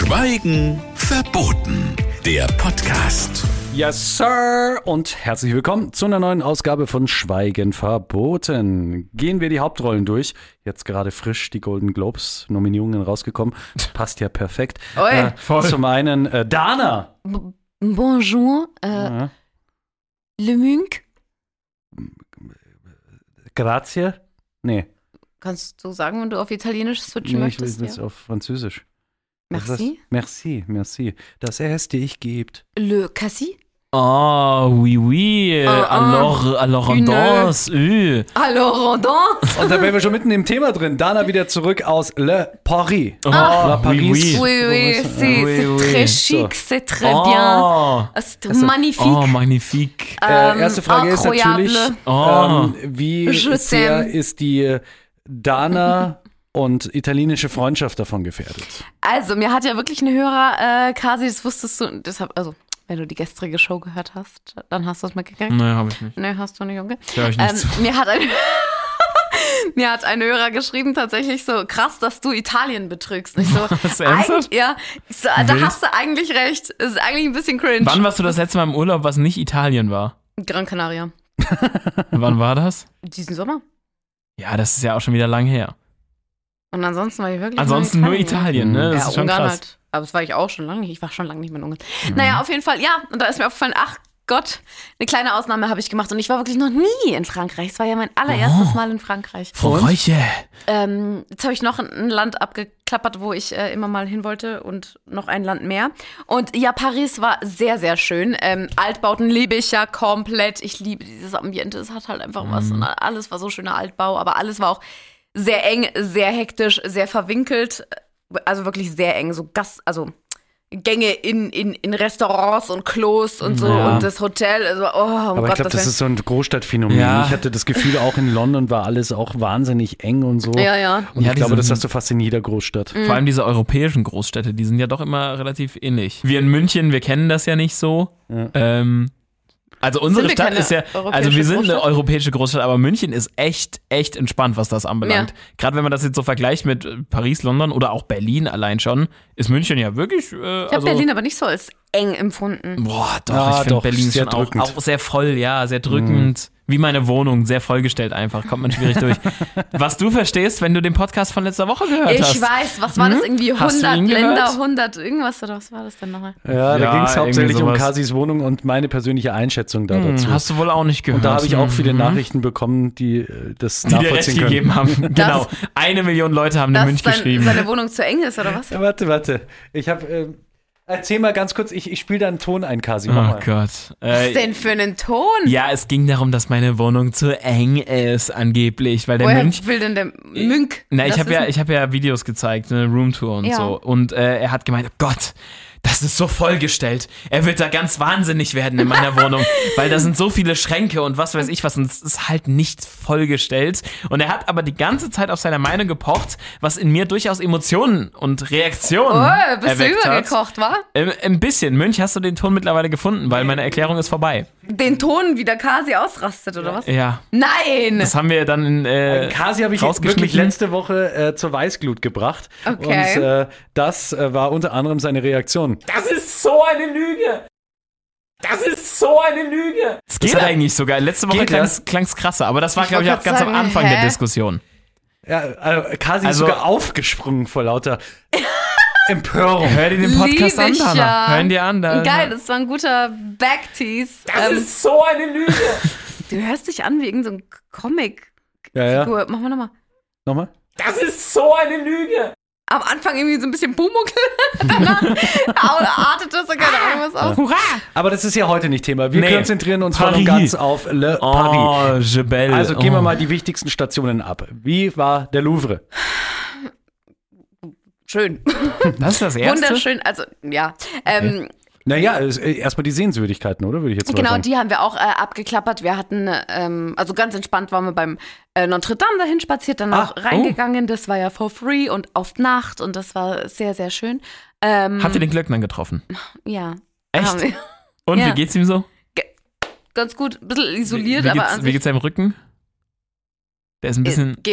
Schweigen verboten. Der Podcast. Yes, Sir! Und herzlich willkommen zu einer neuen Ausgabe von Schweigen verboten. Gehen wir die Hauptrollen durch. Jetzt gerade frisch die Golden Globes Nominierungen rausgekommen. Passt ja perfekt. Voll. Zum einen Dana. Bonjour. Le Munk. Grazie. Nee. Kannst du sagen, wenn du auf Italienisch switchen Nee, möchtest? ich will das auf Französisch. Merci. Merci. Das erste ich gibt. Le Cassis. Oh, oui. Alors on Une- danse. Alors, on danse. Und da wären wir schon mitten im Thema drin. Dana wieder zurück aus Le Paris. La Paris. Oui, c'est Oui. très chic, c'est très bien. C'est magnifique. Oh, magnifique. Erste Frage ist natürlich, Oh. wie Je sehr t'aime. ist die Dana und italienische Freundschaft davon gefährdet? Also, mir hat ja wirklich ein Hörer, Kasi, das wusstest du, deshalb, also, wenn du die gestrige Show gehört hast, dann hast du es mitgekriegt. Nee, hab ich nicht. Nee, hast du nicht, okay. Hör ich nicht zu. Mir hat ein Hörer geschrieben, tatsächlich so, krass, dass du Italien betrügst. Ich so, Was, ernsthaft? Ja, ich so, da Wild. hast du eigentlich recht. Es ist eigentlich ein bisschen cringe. Wann warst du das letzte Mal im Urlaub, was nicht Italien war? Gran Canaria. Wann war das? Diesen Sommer. Ja, das ist ja auch schon wieder lang her. Und ansonsten war ich wirklich Ansonsten nur Italien, ne? Das Ja, ist schon Ungarn krass. halt. Aber das war ich auch schon lange nicht. Ich war schon lange nicht mehr in Ungarn. Naja, auf jeden Fall, ja. Und da ist mir aufgefallen, ach Gott, eine kleine Ausnahme habe ich gemacht. Und ich war wirklich noch nie in Frankreich. Es war ja mein allererstes Mal in Frankreich. Frankreich. Jetzt habe ich noch ein Land abgeklappert, wo ich immer mal hin wollte und noch ein Land mehr. Und ja, Paris war sehr, sehr schön. Altbauten liebe ich ja komplett. Ich liebe dieses Ambiente. Es hat halt einfach was. Und alles war so schöner Altbau, aber alles war auch sehr eng, sehr hektisch, sehr verwinkelt. Also wirklich sehr eng. So Gänge in Restaurants und Klos und so Ja. und das Hotel. Also, Aber ich glaube, das ist so ein Großstadtphänomen. Ja. Ich hatte das Gefühl, auch in London war alles auch wahnsinnig eng und so. Ja. Und Ja, ich glaube, diese- das hast du fast in jeder Großstadt. Vor allem diese europäischen Großstädte, die sind ja doch immer relativ ähnlich. Wir in München, wir kennen das ja nicht so. Ja. Also unsere Sind wir Stadt keine ist ja, europäische also wir sind eine Großstadt? europäische Großstadt, aber München ist echt entspannt, was das anbelangt. Ja. Gerade wenn man das jetzt so vergleicht mit Paris, London oder auch Berlin allein schon, ist München ja wirklich, Ich habe Berlin aber nicht so als eng empfunden. Boah, doch, Ja, ich finde doch, Berlin sehr schon drückend. auch sehr voll, ja, sehr drückend. Wie meine Wohnung, sehr vollgestellt einfach, kommt man schwierig durch. Was du verstehst, wenn du den Podcast von letzter Woche gehört hast. Ich weiß, was war das irgendwie? Hast du 100 ihn gehört? Länder, 100 irgendwas oder was war das denn nochmal? Ja, da Ja, ging es hauptsächlich irgendwie um sowas. Kasis Wohnung und meine persönliche Einschätzung da dazu. Hast du wohl auch nicht gehört. Und da habe ich auch viele Mhm. Nachrichten bekommen, die das die dir recht nachvollziehen können. gegeben haben. Genau. 1 Million Leute haben in Dass München geschrieben. seine Wohnung zu eng ist oder was? Ja, warte. Ich habe erzähl mal ganz kurz, ich spiele da einen Ton ein, Kasi. Oh Mach mal. Gott. Was denn für einen Ton? Ja, es ging darum, dass meine Wohnung zu eng ist, angeblich, weil der Woher Münch. will denn der Münk? Na, ich das habe wissen? hab ja Videos gezeigt, eine Roomtour und Ja. so. Und er hat gemeint, oh Gott, das ist so vollgestellt. Er wird da ganz wahnsinnig werden in meiner Wohnung, weil da sind so viele Schränke und was weiß ich was. Und es ist halt nicht vollgestellt. Und er hat aber die ganze Zeit auf seiner Meinung gepocht, was in mir durchaus Emotionen und Reaktionen Oh, bist du erweckt hat. übergekocht, wa? Ein bisschen. Mönch, hast du den Ton mittlerweile gefunden, weil meine Erklärung ist vorbei. Den Ton, wie der Kasi ausrastet, oder was? Ja, Nein! das haben wir dann in Kasi habe ich wirklich rausgeschnitten. letzte Woche zur Weißglut gebracht. Okay. Und das war unter anderem seine Reaktion. Das ist so eine Lüge! Das ist so eine Lüge! Es geht hat er- eigentlich sogar. Letzte Woche Geht klang's krasser, aber das war, Ich glaube ich, wollte auch ganz grad am sagen, Anfang hä? der Diskussion. Ja, Kasi Also- ist sogar aufgesprungen vor lauter Empörung. Hör dir den Podcast Lieb an, ich Dana. ja. Hören dir an. Da, Geil, das war ein guter Backtease. Das ist so eine Lüge! Du hörst dich an wie irgendein so Comic-Figur. Ja. Machen wir nochmal. Nochmal? Das ist so eine Lüge! Am Anfang irgendwie so ein bisschen Pumuckl. Danach artet das so keine Ahnung was aus. Hurra! Aber das ist ja heute nicht Thema. Wir Nee. konzentrieren uns voll Paris. und ganz auf Le Paris. Oh, Jebel. Also gehen wir mal die wichtigsten Stationen ab. Wie war der Louvre? Schön. Das ist das Erste? Wunderschön. Also, ja. Naja, erstmal die Sehenswürdigkeiten, oder? Würde ich jetzt mal Genau, sagen. die haben wir auch abgeklappert. Wir hatten, also ganz entspannt waren wir beim Notre Dame dahin spaziert, dann auch reingegangen. Das war ja for free und auf Nacht und das war sehr, sehr schön. Habt ihr den Glöckner getroffen? Ja. Echt? Haben wir. Und Ja. wie geht's ihm so? Ganz gut, ein bisschen isoliert, wie aber geht's, an wie sich geht's seinem Rücken? Der ist ein bisschen. geht.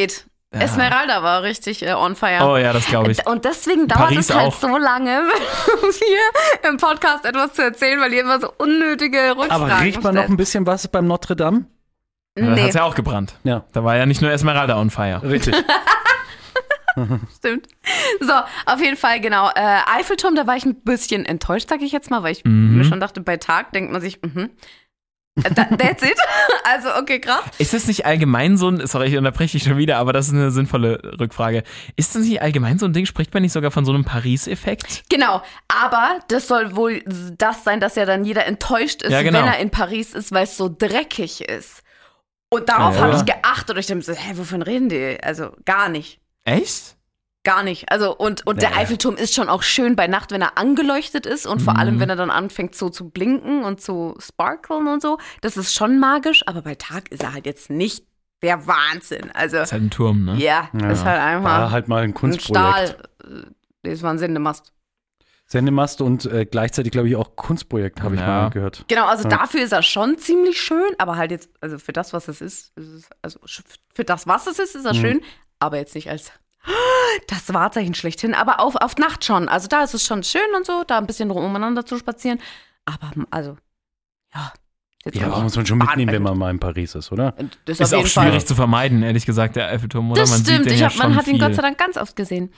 Esmeralda war richtig on fire. Oh ja, das glaube ich. Und deswegen dauert Paris es halt auch. so lange, hier im Podcast etwas zu erzählen, weil ihr immer so unnötige Rückfragen Aber riecht man noch stellt. ein bisschen was beim Notre Dame? Da Nee, hat's ja auch gebrannt. Ja. Da war ja nicht nur Esmeralda on fire. Richtig. stimmt. So, auf jeden Fall, genau. Eiffelturm, da war ich ein bisschen enttäuscht, sag ich jetzt mal, weil ich mir schon dachte, bei Tag denkt man sich, that's it. Also, okay, krass. Ist das nicht allgemein so ein, sorry, ich unterbreche dich schon wieder, aber das ist eine sinnvolle Rückfrage. Ist das nicht allgemein so ein Ding, spricht man nicht sogar von so einem Paris-Effekt? Genau, aber das soll wohl das sein, dass ja dann jeder enttäuscht ist, Ja, genau. wenn er in Paris ist, weil es so dreckig ist. Und darauf Ja. habe ich geachtet und ich dachte mir so, wovon reden die? Also gar nicht. Echt? Gar nicht. Also und der Eiffelturm ist schon auch schön bei Nacht, wenn er angeleuchtet ist und vor allem, wenn er dann anfängt so zu blinken und zu sparkeln und so. Das ist schon magisch, aber bei Tag ist er halt jetzt nicht der Wahnsinn. Also Das ist halt ein Turm, ne? ja, ist halt einfach War halt mal ein ein Kunstprojekt. Stahl. Das war ein Sendemast. Sendemast und gleichzeitig, glaube ich, auch Kunstprojekt, habe ich Ja. mal gehört. Genau, also dafür ist er schon ziemlich schön, aber halt jetzt, also für das, was es ist für das, was es ist er schön, aber jetzt nicht als das Wahrzeichen schlechthin, aber auf Nacht schon. Also da ist es schon schön und so, da ein bisschen umeinander zu spazieren, aber also, ja. Jetzt Ja, nicht aber muss man schon mitnehmen, wenn bahnbrechend. man mal in Paris ist, oder? Das Ist auf auch jeden schwierig Fall. zu vermeiden, ehrlich gesagt, der Eiffelturm, oder? Das Man stimmt, sieht den ja man hat ihn viel. Gott sei Dank ganz oft gesehen.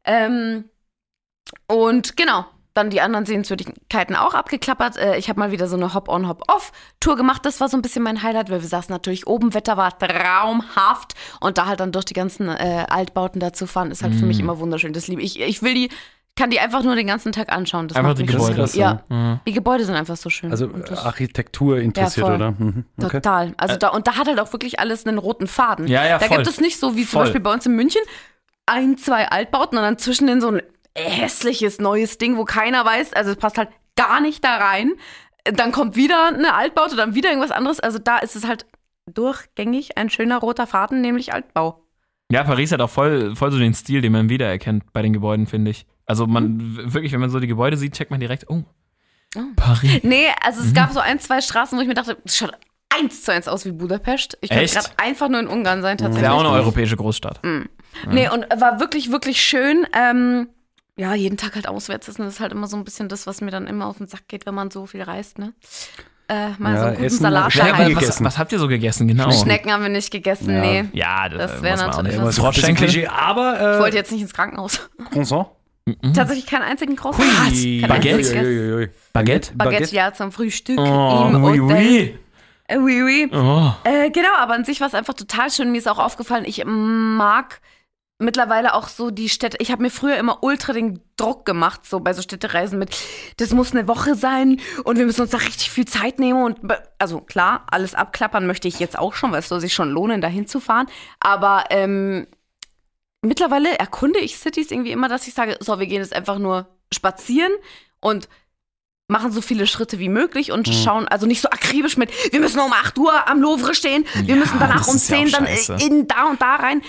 Und genau, dann die anderen Sehenswürdigkeiten auch abgeklappert. Ich habe mal wieder so eine Hop-on, Hop-off-Tour gemacht. Das war so ein bisschen mein Highlight, weil wir saßen natürlich oben, Wetter war traumhaft. Und da halt dann durch die ganzen Altbauten dazu fahren, ist halt für mich immer wunderschön. Das liebe ich. Ich kann die einfach nur den ganzen Tag anschauen. Das Einfach macht die mich Gebäude. so- Ja, Ja. die Gebäude sind einfach so schön. Also Und das- Architektur interessiert, Ja, voll. oder? Mhm. Okay. Total. Also da hat halt auch wirklich alles einen roten Faden. Ja, ja, da voll. gibt es nicht so wie zum Voll. Beispiel bei uns in München 2 Altbauten und dann zwischen denen so ein hässliches neues Ding, wo keiner weiß, also es passt halt gar nicht da rein. Dann kommt wieder eine Altbaute, dann wieder irgendwas anderes. Also da ist es halt durchgängig ein schöner roter Faden, nämlich Altbau. Ja, Paris hat auch voll so den Stil, den man wiedererkennt bei den Gebäuden, finde ich. Also man wirklich, wenn man so die Gebäude sieht, checkt man direkt, Paris. Nee, also es gab so 2 Straßen, wo ich mir dachte, das schaut 1:1 aus wie Budapest. Ich könnte Echt? gerade einfach nur in Ungarn sein, Das tatsächlich. ist ja auch eine europäische Großstadt. Nee, und war wirklich, wirklich schön. Ja, jeden Tag halt auswärts ist, das ist halt immer so ein bisschen das, was mir dann immer auf den Sack geht, wenn man so viel reist, ne? Mal Ja, so einen guten Essen Salat hab ich daheim. gegessen. Was habt ihr so gegessen, genau? Schnecken haben wir nicht gegessen, nee. Ja, Das wär muss man auch natürlich nicht. was- Froschschenkel? Klischee, aber Ich wollte jetzt nicht ins Krankenhaus. Croissant? Tatsächlich keinen einzigen Croissant. Hui. Keinen Baguette? einzigen gegessen. Uiuiui. Baguette? Baguette, ja, zum Frühstück. Oh, im oui, Hotel. oui. Oui, oui. Oh. Genau, aber an sich war es einfach total schön. Mir ist auch aufgefallen, ich mag mittlerweile auch so die Städte. Ich habe mir früher immer ultra den Druck gemacht, so bei so Städtereisen mit, das muss eine Woche sein und wir müssen uns da richtig viel Zeit nehmen. Und also klar, alles abklappern möchte ich jetzt auch schon, weil es soll sich schon lohnen, da hinzufahren. Aber mittlerweile erkunde ich Cities irgendwie immer, dass ich sage, so, wir gehen jetzt einfach nur spazieren und machen so viele Schritte wie möglich und schauen, also nicht so akribisch mit, wir müssen um 8 Uhr am Louvre stehen, wir Ja, müssen danach das um ist ja 10 auch dann scheiße. in da und da rein.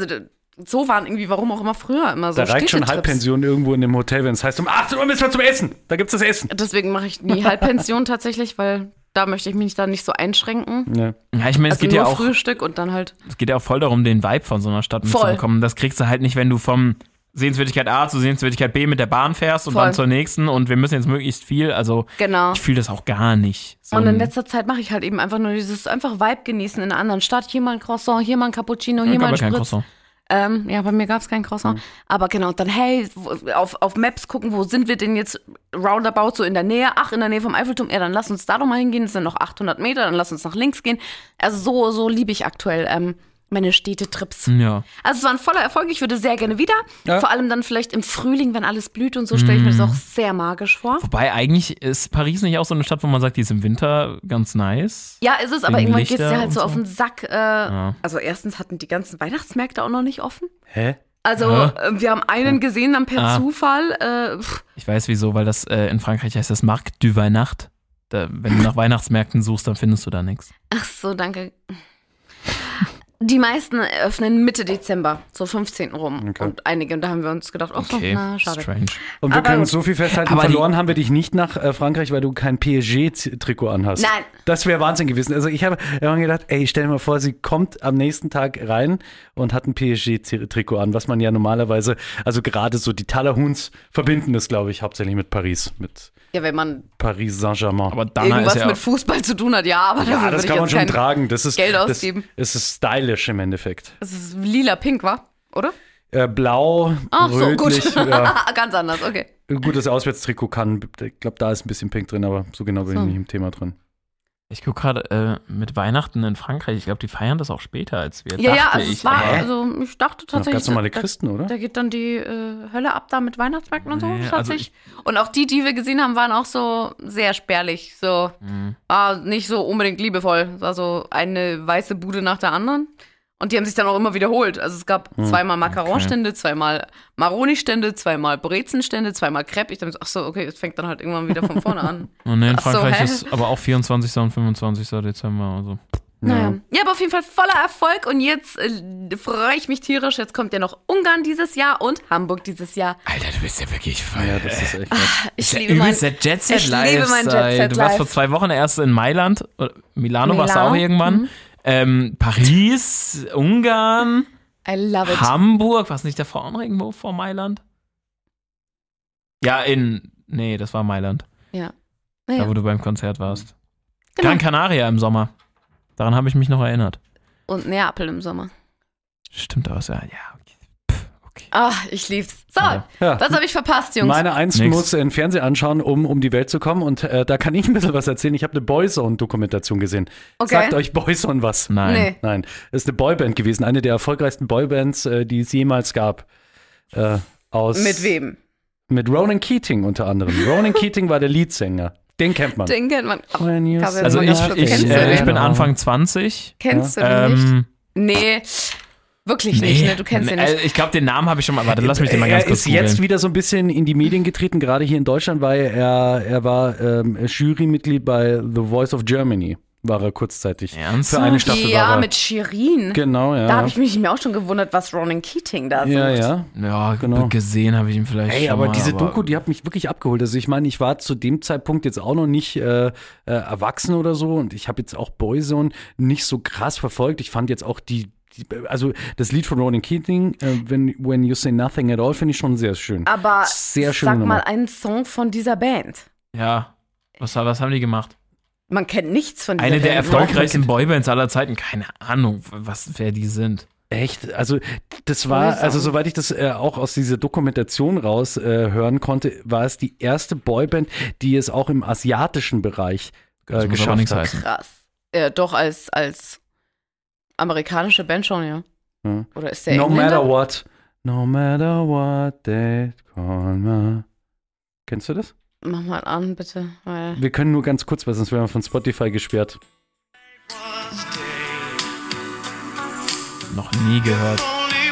So waren irgendwie, warum auch immer früher immer so Da reicht schon Städtetrips. Halbpension irgendwo in dem Hotel, wenn es heißt, um 18 Uhr müssen wir zum Essen. Da gibt's das Essen. Deswegen mache ich nie Halbpension tatsächlich, weil da möchte ich mich da nicht so einschränken. Ja. Ja, ich meine, es Also geht nur ja auch Frühstück und dann halt. Es geht ja auch voll darum, den Vibe von so einer Stadt Voll. mitzubekommen. Das kriegst du halt nicht, wenn du vom Sehenswürdigkeit A zu Sehenswürdigkeit B mit der Bahn fährst und Voll. dann zur nächsten und wir müssen jetzt möglichst viel. Also Genau. ich fühle das auch gar nicht. So Und in ein- letzter Zeit mache ich halt eben einfach nur dieses einfach Vibe genießen in einer anderen Stadt. Hier mal ein Croissant, hier mal ein Cappuccino, hier Ja, mal ein aber kein Spritz. Croissant. Ja, bei mir gab es kein Croissant. Aber genau, dann hey, auf Maps gucken, wo sind wir denn jetzt roundabout so in der Nähe? Ach, in der Nähe vom Eiffelturm. Ja, dann lass uns da doch mal hingehen. Das sind noch 800 Meter, dann lass uns nach links gehen. Also so liebe ich aktuell meine Städtetrips. Ja. Also es war ein voller Erfolg. Ich würde sehr gerne wieder. Ja. Vor allem dann vielleicht im Frühling, wenn alles blüht und so, stelle ich mir das auch sehr magisch vor. Wobei eigentlich ist Paris nicht auch so eine Stadt, wo man sagt, die ist im Winter ganz nice. Ja, ist es, aber Wegen irgendwann geht es Lichter dir halt und so so. auf den Sack. Also erstens hatten die ganzen Weihnachtsmärkte auch noch nicht offen. Hä? Also Hä? wir haben einen gesehen dann per Zufall. Ich weiß wieso, weil das in Frankreich heißt das Marque du Weihnacht. Wenn du nach Weihnachtsmärkten suchst, dann findest du da nichts. Ach so, danke. Die meisten öffnen Mitte Dezember, so 15. rum. Okay. Und einige, und da haben wir uns gedacht, ach so, na, schade. strange. Und wir Aber können gut. so viel festhalten, Aber verloren haben wir dich nicht nach Frankreich, weil du kein PSG-Trikot anhast. Nein. Das wäre Wahnsinn gewesen. Also ich habe immer gedacht, ey, stell dir mal vor, sie kommt am nächsten Tag rein und hat ein PSG-Trikot an, was man ja normalerweise, also gerade so die Talahuns verbinden das, glaube ich, hauptsächlich mit Paris, mit Ja, wenn man Paris Saint-Germain. Aber Dana irgendwas ist ja mit Fußball zu tun hat, ja, aber dafür Ja, das würde ich kann man jetzt schon kein tragen. Das ist, Geld ausgeben. Das ist stylisch im Endeffekt. Das ist lila-pink, wa? Oder? Blau, Ach so, gut. rötlich. Ja. Ganz anders, okay. Gut, das Auswärtstrikot kann, ich glaube, da ist ein bisschen pink drin, aber so genau bin ich So. nicht im Thema drin. Ich gucke gerade mit Weihnachten in Frankreich. Ich glaube, die feiern das auch später als wir. Ja, dachte also ich. es war, aber- also ich dachte Noch tatsächlich, ganz normale da, Christen, oder? da geht dann die Hölle ab da mit Weihnachtsmärkten und so, Nee, schätze also ich. Und auch die wir gesehen haben, waren auch so sehr spärlich, so, nicht so unbedingt liebevoll. Es war so eine weiße Bude nach der anderen. Und die haben sich dann auch immer wiederholt. Also es gab zweimal Macaron-Stände, zweimal Maroni-Stände, zweimal Brezenstände, zweimal Crepe. Ich dachte, ach so, okay, es fängt dann halt irgendwann wieder von vorne an. Und in Ach so, Frankreich hä? ist aber auch 24. und 25. Dezember. Also. Naja. Ja, aber auf jeden Fall voller Erfolg. Und jetzt freue ich mich tierisch. Jetzt kommt ja noch Ungarn dieses Jahr und Hamburg dieses Jahr. Alter, du bist ja wirklich voll. Ja, das ist echt was. Ich Ja, liebe mein übelst der Jet Set ich liebe mein Lifestyle. Jet Set Du warst vor Life. 2 Wochen erst in Mailand. Oder Milano warst du Milano, auch irgendwann. Paris, Ungarn, I love it. Hamburg. War es nicht der Frauenregenbogen vor Mailand? Ja, nee, das war Mailand. Ja. Da, Naja. wo du beim Konzert warst. Genau. Gran Canaria im Sommer. Daran habe ich mich noch erinnert. Und Neapel im Sommer. Stimmt aus, ja. Ja, okay. Pff, okay. Ah, ich lieb's. So, Ja. Ja. was habe ich verpasst, Jungs? Meine Eins Nix. muss einen Fernseher anschauen, um die Welt zu kommen. Und da kann ich ein bisschen was erzählen. Ich habe eine Boyzone-Dokumentation gesehen. Okay. Sagt euch Boyzone was? Nein. Nee. Nein, es ist eine Boyband gewesen. Eine der erfolgreichsten Boybands, die es jemals gab. Mit wem? Mit Ronan Keating unter anderem. Ronan Keating war der Leadsänger. Den kennt man. Den kennt man. Aber When you Also Also say ich, nothing ich, Kennst du ich den? bin Anfang 20. kennst du den nicht? Ähm, Nee, wirklich nicht, ne? Du kennst ihn nicht. Ich glaube, den Namen habe ich schon mal. Warte, lass mich den mal ganz Er kurz ist jetzt googeln. wieder so ein bisschen in die Medien getreten, gerade hier in Deutschland, weil er war Jurymitglied bei The Voice of Germany. War er kurzzeitig. Ernsthaft? Für eine Staffel Ja, war er. mit Shirin. Genau, ja. Da habe ich mich mir auch schon gewundert, was Ronan Keating da sucht. ja, ja. Ja, Genau. gesehen habe ich ihn vielleicht Ey, schon aber mal, diese Doku, die hat mich wirklich abgeholt. Also ich meine, ich war zu dem Zeitpunkt jetzt auch noch nicht erwachsen oder so und ich habe jetzt auch Boyzone nicht so krass verfolgt. Ich fand jetzt auch also das Lied von Ronan Keating, When You Say Nothing at All, finde ich schon sehr schön. Aber Sehr schön sag mal gemacht. einen Song von dieser Band. Ja. Was haben die gemacht? Man kennt nichts von dieser Eine der Band. erfolgreichsten Boybands aller Zeiten. Keine Ahnung, wer die sind. Echt? Also das war, Boyzone. also soweit ich das auch aus dieser Dokumentation raus hören konnte, war es die erste Boyband, die es auch im asiatischen Bereich Das muss aber geschafft nichts hat. heißen. Krass. Doch, als amerikanische Band schon, ja. Ja. Oder ist der No Engländer? matter what, no matter what they call me. Kennst du das? Mach mal an, bitte. Weil Wir können nur ganz kurz, weil sonst werden wir von Spotify gesperrt. Noch nie gehört.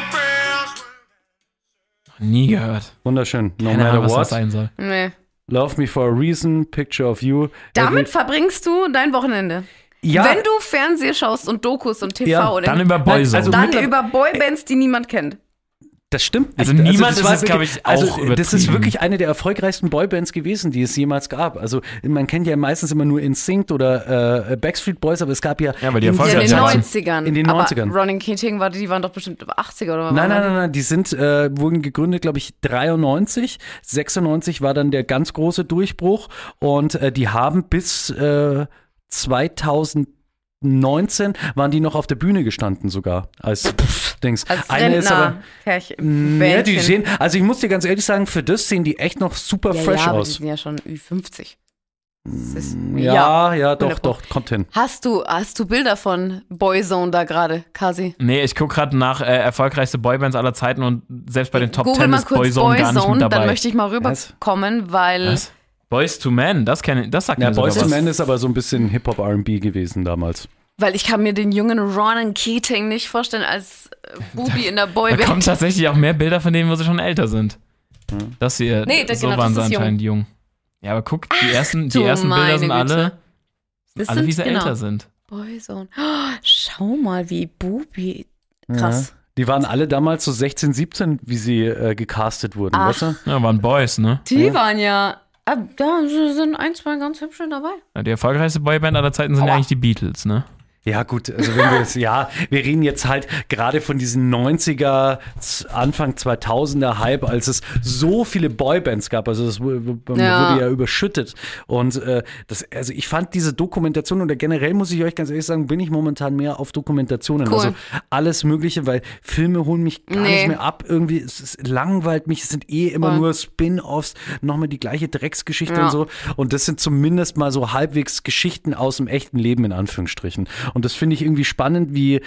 Noch nie gehört. Wunderschön. No Keine Ahnung, matter was das what. sein soll. nee. Love me for a reason, picture of you. Damit verbringst du dein Wochenende. Ja, Wenn du Fernsehen schaust und Dokus und TV Ja, und Dann über Boyzone. also- dann mittler- über Boybands, die niemand kennt. das stimmt nicht. Also niemand das ist war es, glaub ich, also, auch das ist übertrieben. wirklich eine der erfolgreichsten Boybands gewesen, die es jemals gab. Also man kennt ja meistens immer nur NSYNC oder Backstreet Boys, aber es gab ja Ja, weil die in- Ja, in erfolgreich den waren. 90ern. In den 90ern. Aber Ronan Keating, die waren doch bestimmt 80er oder was? Nein, die wurden gegründet, glaube ich, 93. 96 war dann der ganz große Durchbruch und die haben bis 2019 waren die noch auf der Bühne gestanden sogar als Dings. Als Eine ist aber ja, die Bändchen. sehen, also ich muss dir ganz ehrlich sagen, für das sehen die echt noch super fresh ja, aber die aus. sind ja schon Ü50. Das ist, Ja, doch, 100%. kommt hin. Hast du Bilder von Boyzone da gerade, Kasi? Nee, ich gucke gerade nach erfolgreichste Boybands aller Zeiten und selbst bei den Top Google 10 mal ist kurz Boyzone gar nicht mit dabei. dann möchte ich mal rüberkommen, weil Was? Boys to Men, das sagt Ja, mir sogar Boyz II was. Men ist aber so ein bisschen Hip-Hop R&B gewesen damals. ich kann mir den jungen Ronan Keating nicht vorstellen als Bubi in der Da kommen Boyband. tatsächlich auch mehr Bilder von denen, wo sie schon älter sind. Das hier, Nee, das- so genau, waren sie das ist anscheinend jung. Ja, aber guck, die ersten du Bilder meine sind alle, Das alle wie sie genau älter sind. Boyzone. Oh, schau schau mal, wie Bubi. Krass. Ja. Die waren alle damals so 16, 17, wie sie gecastet wurden, weißt du? Ja, waren Boys, ne? Die waren ja. Da sind 1, 2 ganz hübsche dabei. Ja, die erfolgreichste Boyband aller Zeiten sind ja eigentlich die Beatles, ne? Ja gut, also wenn wir wir reden jetzt halt gerade von diesen 90er, Anfang 2000er Hype, als es so viele Boybands gab, also das wurde ja überschüttet und also ich fand diese Dokumentation oder generell muss ich euch ganz ehrlich sagen, bin ich momentan mehr auf Dokumentationen, also alles mögliche, weil Filme holen mich gar nicht mehr ab, irgendwie, es langweilt mich, es sind immer nur Spin-Offs, nochmal die gleiche Drecksgeschichte und so und das sind zumindest mal so halbwegs Geschichten aus dem echten Leben in Anführungsstrichen. Und das finde ich irgendwie spannend, wie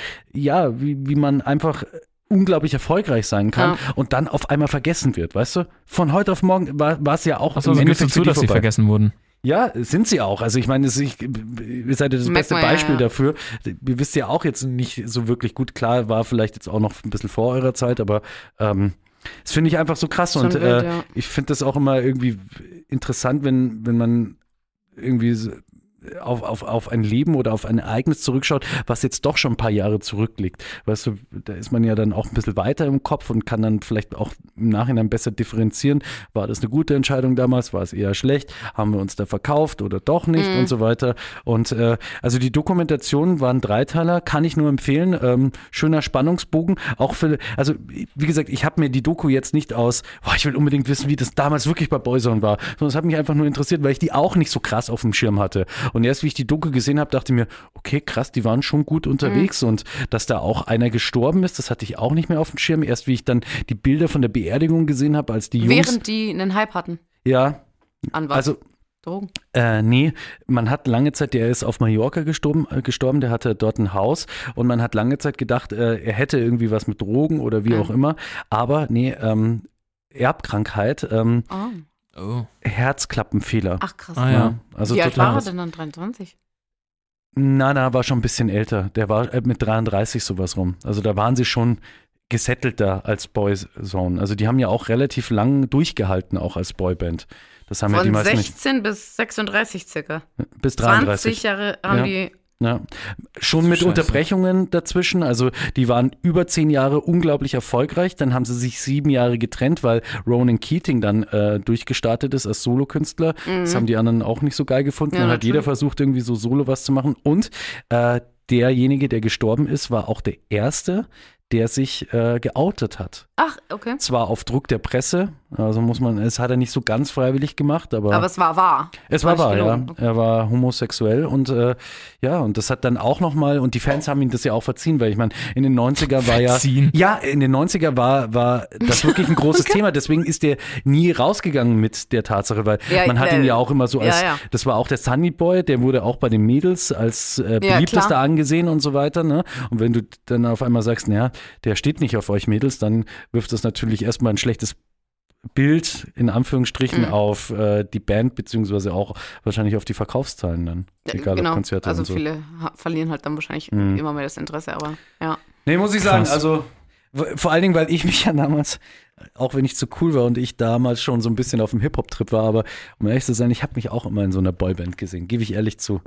man einfach unglaublich erfolgreich sein kann und dann auf einmal vergessen wird, weißt du? Von heute auf morgen war es ja auch im Endeffekt so, dass sie vergessen wurden. Ja, sind sie auch. Also ich meine, ihr seid ja das beste Beispiel dafür. Ihr wisst ja auch jetzt nicht so wirklich gut. Klar, war vielleicht jetzt auch noch ein bisschen vor eurer Zeit, aber das finde ich einfach so krass. Und wild, ich finde das auch immer irgendwie interessant, wenn man irgendwie auf ein Leben oder auf ein Ereignis zurückschaut, was jetzt doch schon ein paar Jahre zurückliegt. Weißt du, da ist man ja dann auch ein bisschen weiter im Kopf und kann dann vielleicht auch im Nachhinein besser differenzieren. War das eine gute Entscheidung damals? War es eher schlecht? Haben wir uns da verkauft oder doch nicht und so weiter? Und also die Dokumentation war ein Dreiteiler, kann ich nur empfehlen. Schöner Spannungsbogen. Auch also wie gesagt, ich habe mir die Doku jetzt nicht ich will unbedingt wissen, wie das damals wirklich bei Boyzone war, sondern es hat mich einfach nur interessiert, weil ich die auch nicht so krass auf dem Schirm hatte. Und erst wie ich die Doku gesehen habe, dachte ich mir, okay, krass, die waren schon gut unterwegs und dass da auch einer gestorben ist, das hatte ich auch nicht mehr auf dem Schirm. Erst wie ich dann die Bilder von der Beerdigung gesehen habe, als die Jungs... Während die einen Hype hatten. Ja. An was? Also, Drogen? Nee, man hat lange Zeit, der ist auf Mallorca gestorben, der hatte dort ein Haus und man hat lange Zeit gedacht, er hätte irgendwie was mit Drogen oder wie auch immer, aber nee, Erbkrankheit, Herzklappenfehler. Ach krass. Ja. Also wie alt war er denn dann? 23? Na, war schon ein bisschen älter. Der war mit 33 sowas rum. Also da waren sie schon gesettelter als Boyzone. Also die haben ja auch relativ lang durchgehalten, auch als Boyband. Das haben ja die meisten 16 bis 36 circa. Bis 33. 20 Jahre haben die... Ja, schon mit Unterbrechungen dazwischen. Also die waren über 10 Jahre unglaublich erfolgreich. Dann haben sie sich 7 Jahre getrennt, weil Ronan Keating dann durchgestartet ist als Solokünstler. Das haben die anderen auch nicht so geil gefunden. Dann hat jeder versucht, irgendwie so solo was zu machen. Und derjenige, der gestorben ist, war auch der Erste, der sich geoutet hat. Ach, okay. Zwar auf Druck der Presse, also es hat er nicht so ganz freiwillig gemacht, aber es war wahr. Es war wahr, ja. Okay. Er war homosexuell und und das hat dann auch nochmal, und die Fans haben ihm das ja auch verziehen, weil ich meine, in den 90er war in den 90er war das wirklich ein großes Thema, deswegen ist der nie rausgegangen mit der Tatsache, weil man hat ihn ja auch immer so als, das war auch der Sunny Boy, der wurde auch bei den Mädels als beliebtester angesehen und so weiter, ne? Und wenn du dann auf einmal sagst, naja, der steht nicht auf euch Mädels, dann wirft das natürlich erstmal ein schlechtes Bild in Anführungsstrichen auf die Band, beziehungsweise auch wahrscheinlich auf die Verkaufszahlen dann. Egal ob Konzerte also und so. Viele verlieren halt dann wahrscheinlich immer mehr das Interesse, aber ja. Nee, muss ich sagen, also vor allen Dingen, weil ich mich ja damals, auch wenn ich zu cool war und ich damals schon so ein bisschen auf dem Hip-Hop-Trip war, aber um ehrlich zu sein, ich habe mich auch immer in so einer Boyband gesehen, gebe ich ehrlich zu.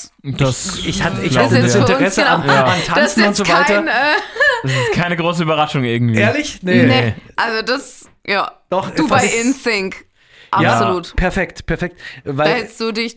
Ich hatte das Interesse an Tanzen und so weiter. Das ist keine große Überraschung irgendwie. Ehrlich? Nee. Also das, Doch, du bei InSync. Absolut. Ja, perfekt. Weil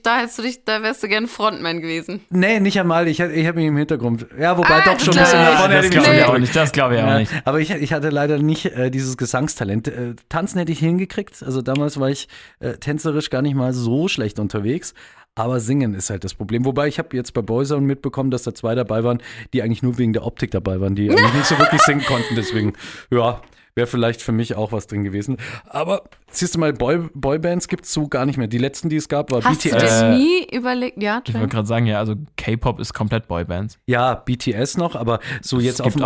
Da wärst du gern Frontman gewesen. Nee, nicht einmal. Ich hab mich im Hintergrund. Ja, wobei doch schon ein bisschen davon. Das glaube ich auch nicht. Aber ich hatte leider nicht dieses Gesangstalent. Tanzen hätte ich hingekriegt. Also damals war ich tänzerisch gar nicht mal so schlecht unterwegs. Aber singen ist halt das Problem. Wobei ich habe jetzt bei Boyzone mitbekommen, dass da 2 dabei waren, die eigentlich nur wegen der Optik dabei waren, die eigentlich nicht so wirklich singen konnten. Deswegen, wäre vielleicht für mich auch was drin gewesen. Aber siehst du mal, Boybands gibt es so gar nicht mehr. Die letzten, die es gab, war BTS. Hast du dir nie überlegt? Ja, ich wollte gerade sagen, also K-Pop ist komplett Boybands. Ja, BTS noch, aber so jetzt auf dem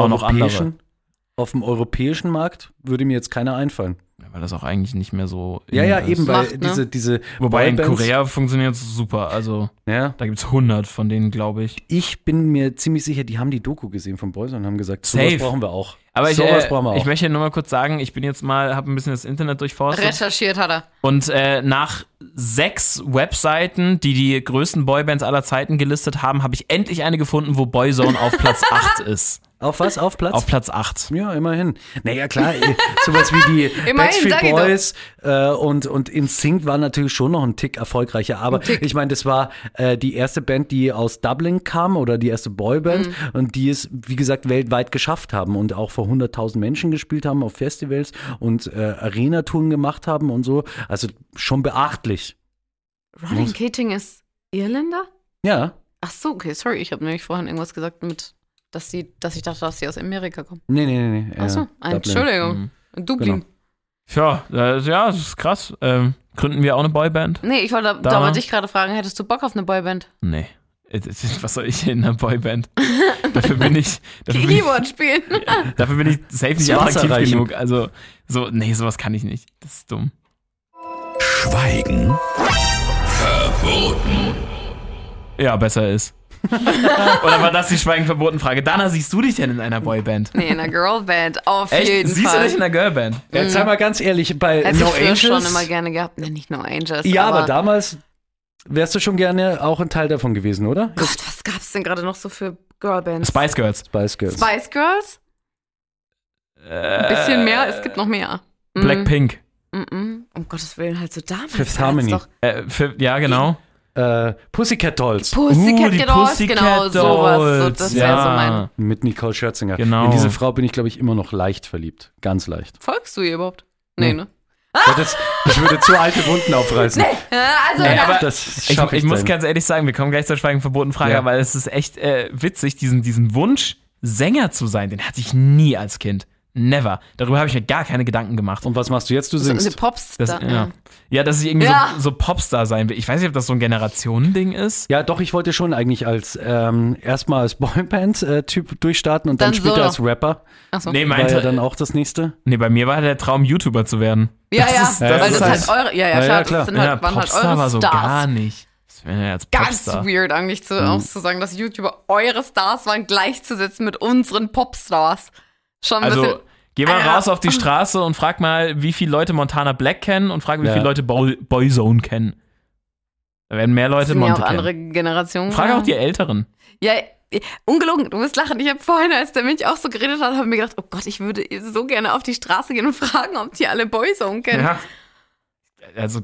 europäischen Markt würde mir jetzt keiner einfallen. Ja, weil das auch eigentlich nicht mehr so. Eben, weil diese Wobei Boybands, in Korea funktioniert es super. Also da gibt es 100 von denen, glaube ich. Ich bin mir ziemlich sicher, die haben die Doku gesehen von Boyzone und haben gesagt, sowas brauchen wir auch. Aber ich möchte nur mal kurz sagen, ich bin jetzt habe ein bisschen das Internet durchforstet. Recherchiert hat er. Und nach 6 Webseiten, die größten Boybands aller Zeiten gelistet haben, habe ich endlich eine gefunden, wo Boyzone auf Platz 8 ist. Auf was? Auf Platz? Auf Platz 8. Ja, immerhin. Naja, klar, sowas wie die Immerhin, Backstreet sag ich Boys und InSync war natürlich schon noch ein Tick erfolgreicher. Aber ich meine, das war die erste Band, die aus Dublin kam oder die erste Boyband und die es, wie gesagt, weltweit geschafft haben und auch vor 100.000 Menschen gespielt haben auf Festivals und Arena-Touren gemacht haben und so. Also schon beachtlich. Ronan Keating ist Irländer? Ja. Ach so, okay, sorry, ich habe nämlich vorhin irgendwas gesagt mit, dass ich dachte, dass sie aus Amerika kommen. Nee. Ach so, Entschuldigung. Dublin. Genau. Ja, das ist krass. Gründen wir auch eine Boyband? Nee, ich wollte da dich gerade fragen, hättest du Bock auf eine Boyband? Nee. Was soll ich in einer Boyband? Dafür bin ich Keyboard spielen. dafür bin ich safe nicht Das Wasser attraktiv reichen. genug. Also, sowas kann ich nicht. Das ist dumm. Schweigen verboten. Ja, besser ist. Oder war das die Schweigen-Verboten-Frage? Dana, siehst du dich denn in einer Boyband? Nee, in einer Girlband, auf Echt? jeden Siehst Fall. du dich in einer Girlband? Jetzt sei mal ganz ehrlich, bei Hätte No ich früher Angels. schon immer gerne gehabt. Nee, nicht No Angels. Ja, aber damals wärst du schon gerne auch ein Teil davon gewesen, oder? Gott, was gab's denn gerade noch so für Girlbands? Spice Girls. Spice Girls. Spice Girls? Ein bisschen mehr, es gibt noch mehr. Blackpink. Um Gottes Willen, halt so damals. Fifth da hat's Harmony. Doch Ja, genau. Pussycat Dolls Pussycat die Dolls, Pussycat genau, sowas. So, das wäre ja. so mein. mit Nicole Scherzinger. Genau. In diese Frau bin ich, glaube ich, immer noch leicht verliebt. Ganz leicht. Folgst du ihr überhaupt? Nee, ne? Das würde zu alte Wunden aufreißen. Also, Ey, aber Das ich schaffe ich muss dann. ganz ehrlich sagen, wir kommen gleich zur Schweigen-Verboten-Frage, Ja. weil es ist echt witzig, diesen Wunsch, Sänger zu sein, den hatte ich nie als Kind. Never. Darüber habe ich mir gar keine Gedanken gemacht. Und was machst du jetzt? Du so eine singst. Popstar. Ja, dass ich irgendwie Ja. so Popstar sein will. Ich weiß nicht, ob das so ein Generationending ist. Ja, doch, ich wollte schon eigentlich als erstmal als Boyband-Typ durchstarten und dann Dann später Solo. als Rapper. Achso. Nee, War ja dann auch das nächste. bei mir war der Traum, YouTuber zu werden. Ja, Das ja, ist- weil das das ist halt eure, ja, klar. das sind halt, waren halt Popstar eure war so Stars. gar nicht. Das wäre ja als Ganz Popstar. weird eigentlich auszusagen, dass YouTuber eure Stars waren, gleichzusetzen mit unseren Popstars. Schon ein Also, bisschen. geh mal Ja. raus auf die Straße und frag mal, wie viele Leute Montana Black kennen und frag, wie Ja. viele Leute Boyzone kennen. Da werden mehr Leute Das sind ja auch Monte andere kennen. Generationen. Frag auch die Älteren. Ja, ungelogen, du wirst lachen. Ich habe vorhin, als der Milch auch so geredet hat, habe mir gedacht, oh Gott, ich würde so gerne auf die Straße gehen und fragen, ob die alle Boyzone kennen. Ja. Also,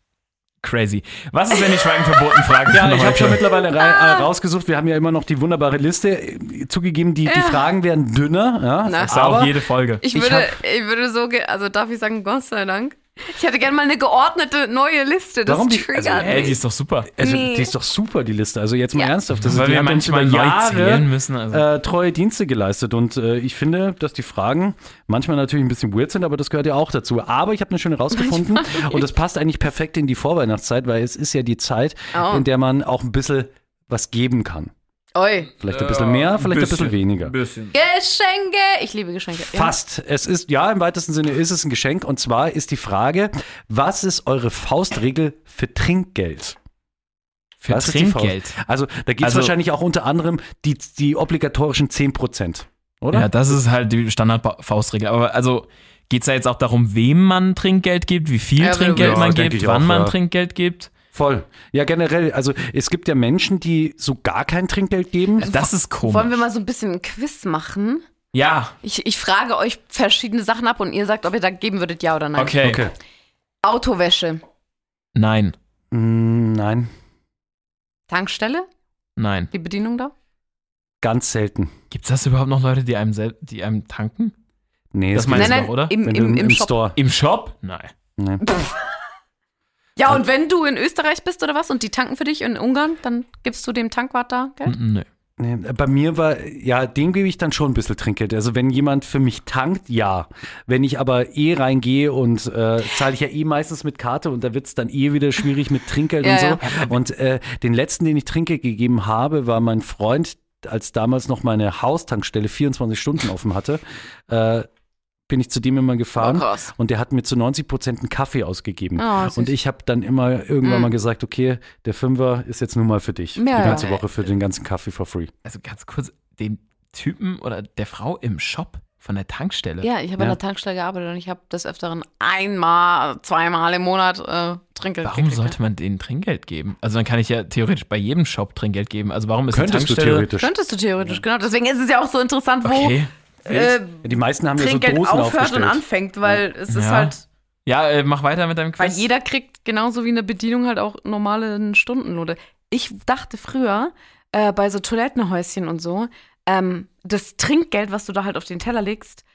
crazy. Was ist denn die Schweigen-Verboten-Frage Ja, von ich habe heute? schon mittlerweile rausgesucht. Wir haben ja immer noch die wunderbare Liste. Zugegeben, die Fragen werden dünner. Ja, Na. Das ist auch jede Folge. Ich würde so, also darf ich sagen, Gott sei Dank. Ich hätte gerne mal eine geordnete neue Liste. Das Warum die- triggert also, Hey, mich. die ist doch super. Also, Nee. die ist doch super, die Liste. Also jetzt mal Ja. ernsthaft. Das Weil die wir hat uns manchmal über neu Jahre, zählen müssen. Also. treue Dienste geleistet. Und ich finde, dass die Fragen manchmal natürlich ein bisschen weird sind, aber das gehört ja auch dazu. Aber ich habe eine schöne rausgefunden und das passt eigentlich perfekt in die Vorweihnachtszeit, weil es ist ja die Zeit, in der man auch ein bisschen was geben kann. Oi. Vielleicht ein bisschen mehr, vielleicht ein bisschen weniger. Bisschen. Geschenke. Ich liebe Geschenke. Ja. Fast. Es ist, ja, im weitesten Sinne ist es ein Geschenk. Und zwar ist die Frage, was ist eure Faustregel für Trinkgeld? Für Was ist die Trinkgeld. Faust? Also da gibt es Also- wahrscheinlich auch unter anderem die obligatorischen 10%, oder? Ja, das ist halt die Standard-Faustregel. Aber also geht es da jetzt auch darum, wem man Trinkgeld gibt, wie viel Ja, Trinkgeld ja, man denke gibt, ich wann auch, man ja. Trinkgeld gibt? Voll. Ja, generell. Also es gibt ja Menschen, die so gar kein Trinkgeld geben. Das ist komisch. Wollen wir mal so ein bisschen ein Quiz machen? Ja, Ich frage euch verschiedene Sachen ab und ihr sagt, ob ihr da geben würdet, ja oder nein. okay. Okay. Autowäsche. Nein, Nein, Tankstelle? nein. Die Bedienung da? ganz selten. Gibt es das überhaupt noch Leute, die einem tanken? Nee, Das es meinst gibt- du doch, oder? Im, wenn du im Shop. Store. Im Shop? Nein. Nee. Ja, und wenn du in Österreich bist oder was und die tanken für dich in Ungarn, dann gibst du dem Tankwart da Geld? Nö. Nee, bei mir war, ja, dem gebe ich dann schon ein bisschen Trinkgeld. Also wenn jemand für mich tankt, ja. Wenn ich aber reingehe und zahle ich ja meistens mit Karte und da wird es dann wieder schwierig mit Trinkgeld Ja, und so. ja. Und den letzten, den ich Trinkgeld gegeben habe, war mein Freund, als damals noch meine Haustankstelle 24 Stunden offen hatte, bin ich zu dem immer gefahren Oh, krass. und der hat mir zu 90% einen Kaffee ausgegeben. Oh, süß. und ich habe dann immer irgendwann mal gesagt, okay, der Fünfer ist jetzt nur mal für dich. Ja, die ja. ganze Woche für den ganzen Kaffee for free. Also ganz kurz, dem Typen oder der Frau im Shop von der Tankstelle. Ja, ich habe an der Tankstelle gearbeitet und ich habe des Öfteren einmal, zweimal im Monat Trinkgeld Warum gekriegt, sollte man denen Trinkgeld geben? Also dann kann ich ja theoretisch bei jedem Shop Trinkgeld geben. Also warum ist Könntest du eine Tankstelle... theoretisch. Könntest du theoretisch, genau. Deswegen ist es ja auch so interessant, wo Okay. Die meisten haben ja so Trinkgeld Dosen aufhört und aufgestellt. anfängt, weil es ist Ja. halt, Ja, mach weiter mit deinem Quiz. weil jeder kriegt genauso wie eine Bedienung halt auch normale Stundenlohne. Ich dachte früher, bei so Toilettenhäuschen und so, das Trinkgeld, was du da halt auf den Teller legst,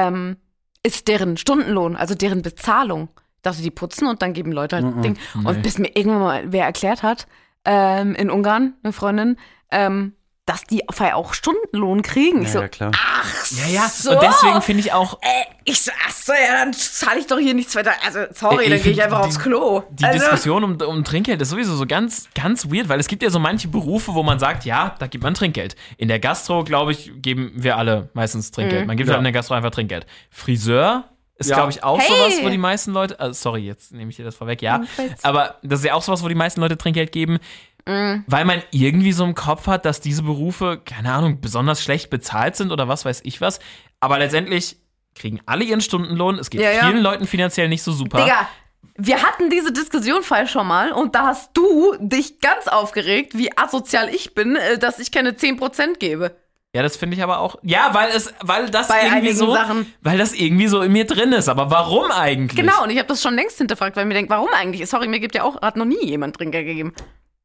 ist deren Stundenlohn, also deren Bezahlung. Ich dachte, die putzen und dann geben Leute halt Ding. Nee. Und bis mir irgendwann mal wer erklärt hat, in Ungarn, eine Freundin, dass die auch Stundenlohn kriegen. Ich so, Ja, klar. ach Ja, so. und deswegen finde ich auch Ich so, ach so, ja, dann zahle ich doch hier nichts weiter. Also, sorry, Ich dann gehe ich find einfach aufs Klo. die Also, Diskussion um Trinkgeld ist sowieso so ganz, ganz weird, weil es gibt ja so manche Berufe, wo man sagt, ja, da gibt man Trinkgeld. In der Gastro, glaube ich, geben wir alle meistens Trinkgeld. Man gibt halt in der Gastro einfach Trinkgeld. Friseur ist, Ja. glaube ich, auch Hey! sowas, wo die meisten Leute, sorry, jetzt nehme ich dir das vorweg, ja. Aber das ist ja auch sowas, wo die meisten Leute Trinkgeld geben, weil man irgendwie so im Kopf hat, dass diese Berufe, keine Ahnung, besonders schlecht bezahlt sind oder was weiß ich was. Aber letztendlich kriegen alle ihren Stundenlohn. Es geht Ja, ja. vielen Leuten finanziell nicht so super. Digga, wir hatten diese Diskussion vorher schon mal und da hast du dich ganz aufgeregt, wie asozial ich bin, dass ich keine 10% gebe. Ja, das finde ich aber auch. Ja, weil das Bei irgendwie einigen so, Sachen. weil das irgendwie so in mir drin ist. Aber warum eigentlich? Genau, und ich habe das schon längst hinterfragt, weil ich mir denke, warum eigentlich? Sorry, mir hat noch nie jemand Trinkgeld gegeben.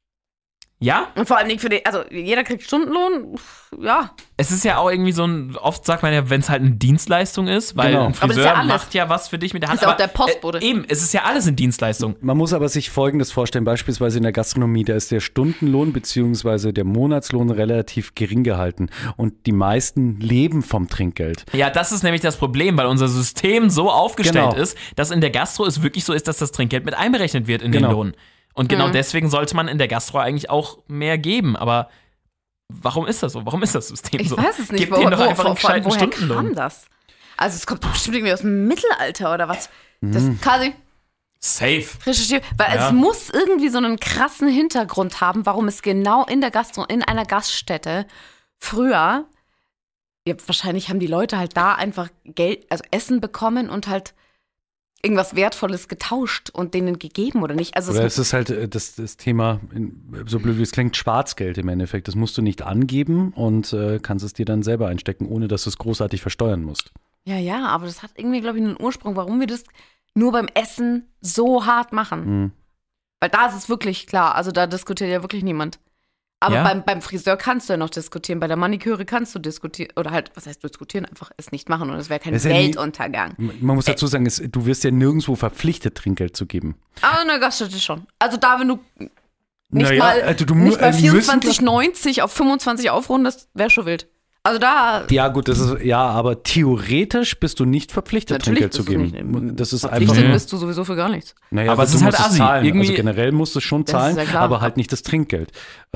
Ja, Und vor allem nicht für den, also jeder kriegt Stundenlohn, ja. es ist ja auch irgendwie so ein, oft sagt man ja, wenn es halt eine Dienstleistung ist, weil Genau. ein Aber das ist Friseur ja alles. macht ja was für dich mit der Hand. Ist ja auch aber, der Postbote. Eben, es ist ja alles in Dienstleistung. Man muss aber sich Folgendes vorstellen, beispielsweise in der Gastronomie, da ist der Stundenlohn bzw. der Monatslohn relativ gering gehalten und die meisten leben vom Trinkgeld. Ja, das ist nämlich das Problem, weil unser System so aufgestellt Genau. ist, dass in der Gastro es wirklich so ist, dass das Trinkgeld mit einberechnet wird in den Genau. Lohn. Und genau deswegen sollte man in der Gastro eigentlich auch mehr geben. Aber warum ist das so? Warum ist das System Ich so? weiß es nicht. Gib denen doch einfach einen vor allem, gescheiten woher Stundenlohn. kam das? Also es kommt bestimmt irgendwie aus dem Mittelalter oder was. Das quasi Safe. recherchiert, weil Ja. es muss irgendwie so einen krassen Hintergrund haben, warum es genau in der in einer Gaststätte früher, ja, wahrscheinlich haben die Leute halt da einfach Geld, also Essen bekommen und halt irgendwas Wertvolles getauscht und denen gegeben oder nicht. Also Oder es es ist halt das Thema, so blöd wie es klingt, Schwarzgeld im Endeffekt. Das musst du nicht angeben und kannst es dir dann selber einstecken, ohne dass du es großartig versteuern musst. ja, aber das hat irgendwie, glaube ich, einen Ursprung, warum wir das nur beim Essen so hart machen. Weil da ist es wirklich klar, also da diskutiert ja wirklich niemand. Aber Ja. beim Friseur kannst du ja noch diskutieren, bei der Maniküre kannst du diskutieren, oder halt, was heißt diskutieren, einfach es nicht machen und es wäre kein Das ist ja nie- Weltuntergang. Man muss dazu sagen, du wirst ja nirgendwo verpflichtet, Trinkgeld zu geben. Aber in der Gaststätte schon. Also da, wenn du nicht Naja, mal, also nicht mal müssen- 24,90 auf 25 aufrundest, wäre schon wild. Also da, Ja, gut, das ist, ja, aber theoretisch bist du nicht verpflichtet, natürlich Trinkgeld zu bist du geben. nicht, Das ist einfach verpflichtet nur. bist du sowieso für gar nichts. Naja, Aber es du ist halt musst assi. zahlen. Irgendwie- Also generell musst du schon Das ist zahlen, ja klar. aber halt nicht das Trinkgeld.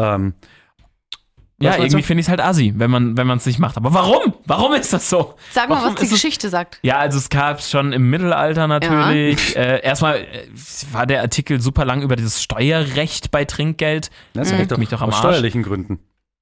Ja, Was meinst irgendwie du? finde ich es halt assi, wenn man es nicht macht. Aber warum? Warum ist das so? Sag mal, Warum was die ist es- Geschichte sagt. Ja, also es gab schon im Mittelalter natürlich. Erstmal war der Artikel super lang über dieses Steuerrecht bei Trinkgeld. Das Leck liegt doch mich doch am aus Arsch. steuerlichen Gründen.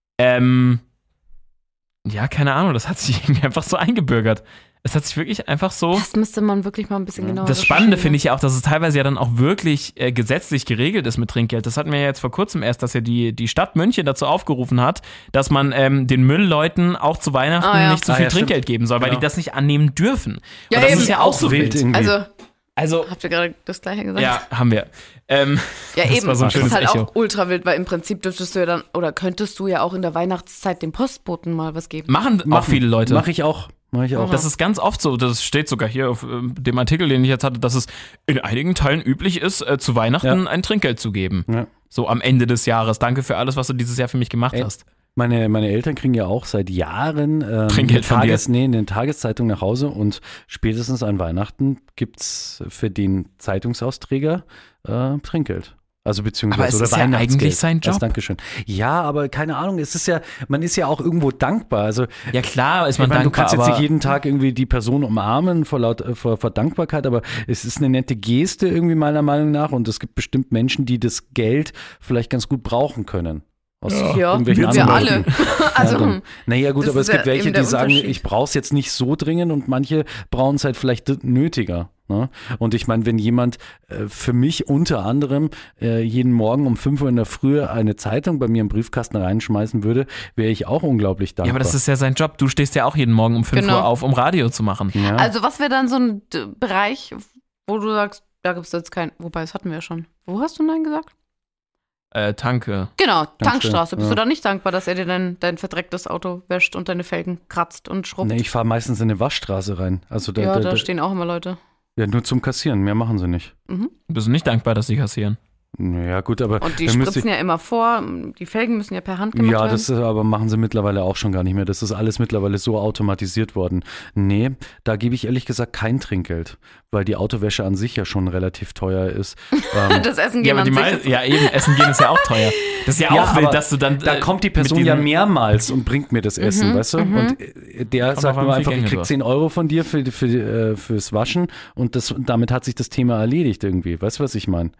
Ja, keine Ahnung, das hat sich irgendwie einfach so eingebürgert. Es hat sich wirklich einfach so. Das müsste man wirklich mal ein bisschen genauer Das Spannende finde ich ja auch, dass es teilweise ja dann auch wirklich gesetzlich geregelt ist mit Trinkgeld. Das hatten wir ja jetzt vor kurzem erst, dass ja die Stadt München dazu aufgerufen hat, dass man den Müllleuten auch zu Weihnachten nicht so viel ja, stimmt. Trinkgeld geben soll, weil Genau. die das nicht annehmen dürfen. Ja, Und das eben. ist ja auch so wild. irgendwie. Also, Also, habt ihr gerade das Gleiche gesagt? ja, haben wir. Ja, Das eben. war so ein das schönes ist halt Echo. auch ultra wild, weil im Prinzip dürftest du ja dann, oder könntest du ja auch in der Weihnachtszeit dem Postboten mal was geben. Machen auch viele Leute. Mache ich auch. Das ist ganz oft so, das steht sogar hier auf dem Artikel, den ich jetzt hatte, dass es in einigen Teilen üblich ist, zu Weihnachten ein Trinkgeld zu geben. Ja. So am Ende des Jahres. Danke für alles, was du dieses Jahr für mich gemacht hast. Meine Eltern kriegen ja auch seit Jahren Trinkgeld von dir. in den Tageszeitung nach Hause und spätestens an Weihnachten gibt's für den Zeitungsausträger Trinkgeld. Also beziehungsweise Aber es oder ist ja Weihnachtsgeld. eigentlich sein Job. Das, Dankeschön. Ja, aber keine Ahnung, es ist ja, man ist ja auch irgendwo dankbar. Also Ja klar, ist man ich meine, du dankbar, kannst jetzt aber nicht jeden Tag irgendwie die Person umarmen vor Dankbarkeit, aber es ist eine nette Geste irgendwie meiner Meinung nach und es gibt bestimmt Menschen, die das Geld vielleicht ganz gut brauchen können. Aus Ja, irgendwelchen wir anderen alle. Gründen. Also, Naja gut, das aber es ist gibt ja welche, eben der die sagen, Unterschied. ich brauche es jetzt nicht so dringend und manche brauchen es halt vielleicht nötiger. Ne? Und ich meine, wenn jemand für mich unter anderem jeden Morgen um 5 Uhr in der Früh eine Zeitung bei mir im Briefkasten reinschmeißen würde, wäre ich auch unglaublich dankbar. Ja, aber das ist ja sein Job. Du stehst ja auch jeden Morgen um 5 Genau. Uhr auf, um Radio zu machen. ja. also was wäre dann so ein Bereich, wo du sagst, da gibt es jetzt keinen, wobei, das hatten wir ja schon. Wo hast du Nein gesagt? Tanke. Genau, Tankstraße. Bist ja. du da nicht dankbar, dass er dir dein verdrecktes Auto wäscht und deine Felgen kratzt und schrubbt? Nee, ich fahre meistens in eine Waschstraße rein. Also Da stehen auch immer Leute. ja, nur zum Kassieren, mehr machen sie nicht. Bist du nicht dankbar, dass sie kassieren? Naja, gut, aber Und die dann müsste spritzen ja immer vor, die Felgen müssen ja per Hand gemacht ja, werden. das ist, aber machen sie mittlerweile auch schon gar nicht mehr. Das ist alles mittlerweile so automatisiert worden. Nee, da gebe ich ehrlich gesagt kein Trinkgeld, weil die Autowäsche an sich ja schon relativ teuer ist. Das Essen Ja, gehen aber an die sich. meisten, ja eben, Essen gehen ist ja auch teuer. Das ist ja, Ja, auch wild, aber dass du dann. Da kommt die Person mit ja diesem- mehrmals und bringt mir das Essen, weißt du? Und der Kommt sagt drauf an, nur wie viel einfach, ich Gänge krieg du hast. 10 Euro von dir fürs Waschen und damit hat sich das Thema erledigt irgendwie. Weißt du, was ich meine?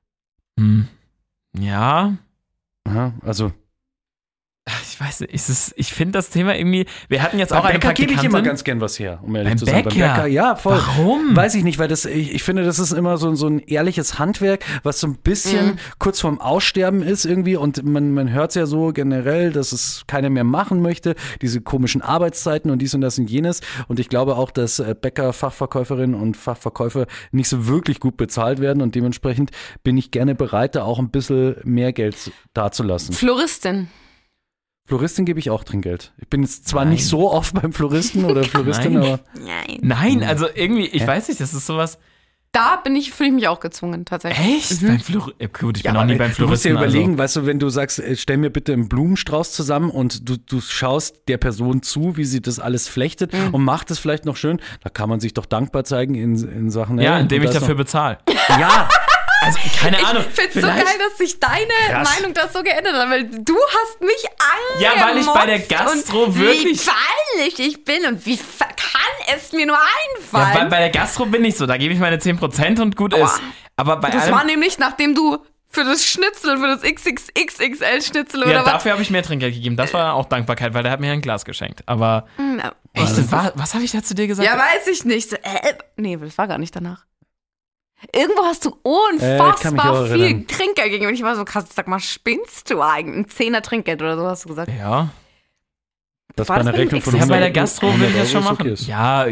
Ja, Aha, also ich weiß nicht, ich finde das Thema irgendwie, wir hatten jetzt beim auch eine Bäcker gebe ich immer Praktikantin. ganz gern was her, um ehrlich Beim zu sein. Beim Bäcker? Bäcker, ja, voll. Warum? Weiß ich nicht, weil ich finde, das ist immer so ein ehrliches Handwerk, was so ein bisschen kurz vorm Aussterben ist irgendwie und man hört es ja so generell, dass es keiner mehr machen möchte, diese komischen Arbeitszeiten und dies und das und jenes und ich glaube auch, dass Bäcker, Fachverkäuferinnen und Fachverkäufer nicht so wirklich gut bezahlt werden und dementsprechend bin ich gerne bereit, da auch ein bisschen mehr Geld dazulassen. Floristin. Floristin gebe ich auch Trinkgeld. Ich bin jetzt zwar Nein. nicht so oft beim Floristen oder Floristin, Nein. aber Nein. Nein, also irgendwie, ich weiß nicht, das ist sowas. Da fühle ich mich auch gezwungen, tatsächlich. Echt? Beim Gut, ich bin aber noch nie beim du musst dir Floristen. überlegen, weißt du, wenn du sagst, stell mir bitte einen Blumenstrauß zusammen und du schaust der Person zu, wie sie das alles flechtet und macht es vielleicht noch schön, da kann man sich doch dankbar zeigen in Sachen. Ja, ey, indem und ich da ist dafür noch- bezahle. Ja, Also, keine Ahnung. Ich finde es so vielleicht- geil, dass sich deine Krass. Meinung das so geändert hat, weil du hast mich Ja, weil ich bei der angemotzt Gastro und wirklich- wie peinlich ich bin und wie kann es mir nur Ja, einfallen? bei der Gastro bin ich so, da gebe ich meine 10% und gut ist. Aber bei das allem, war nämlich, nachdem du für das Schnitzel, für das XXXL-Schnitzel ja, oder was? dafür habe ich mehr Trinkgeld gegeben. Das war auch Dankbarkeit, weil der hat mir ein Glas geschenkt. Aber echt, was habe ich da zu dir gesagt? Ja, weiß ich nicht. So, nee, das war gar nicht danach. Irgendwo hast du kann mich auch unfassbar viel erinnern. Trinkgeld gegeben. Und ich war so krass, sag mal, spinnst du eigentlich? Ein 10er Trinkgeld oder so hast du gesagt. Ja. das War bei das einer mit Rechnung von dem 100 Ja, bei der Gastro will ich das schon 100 machen. Euro ist okay.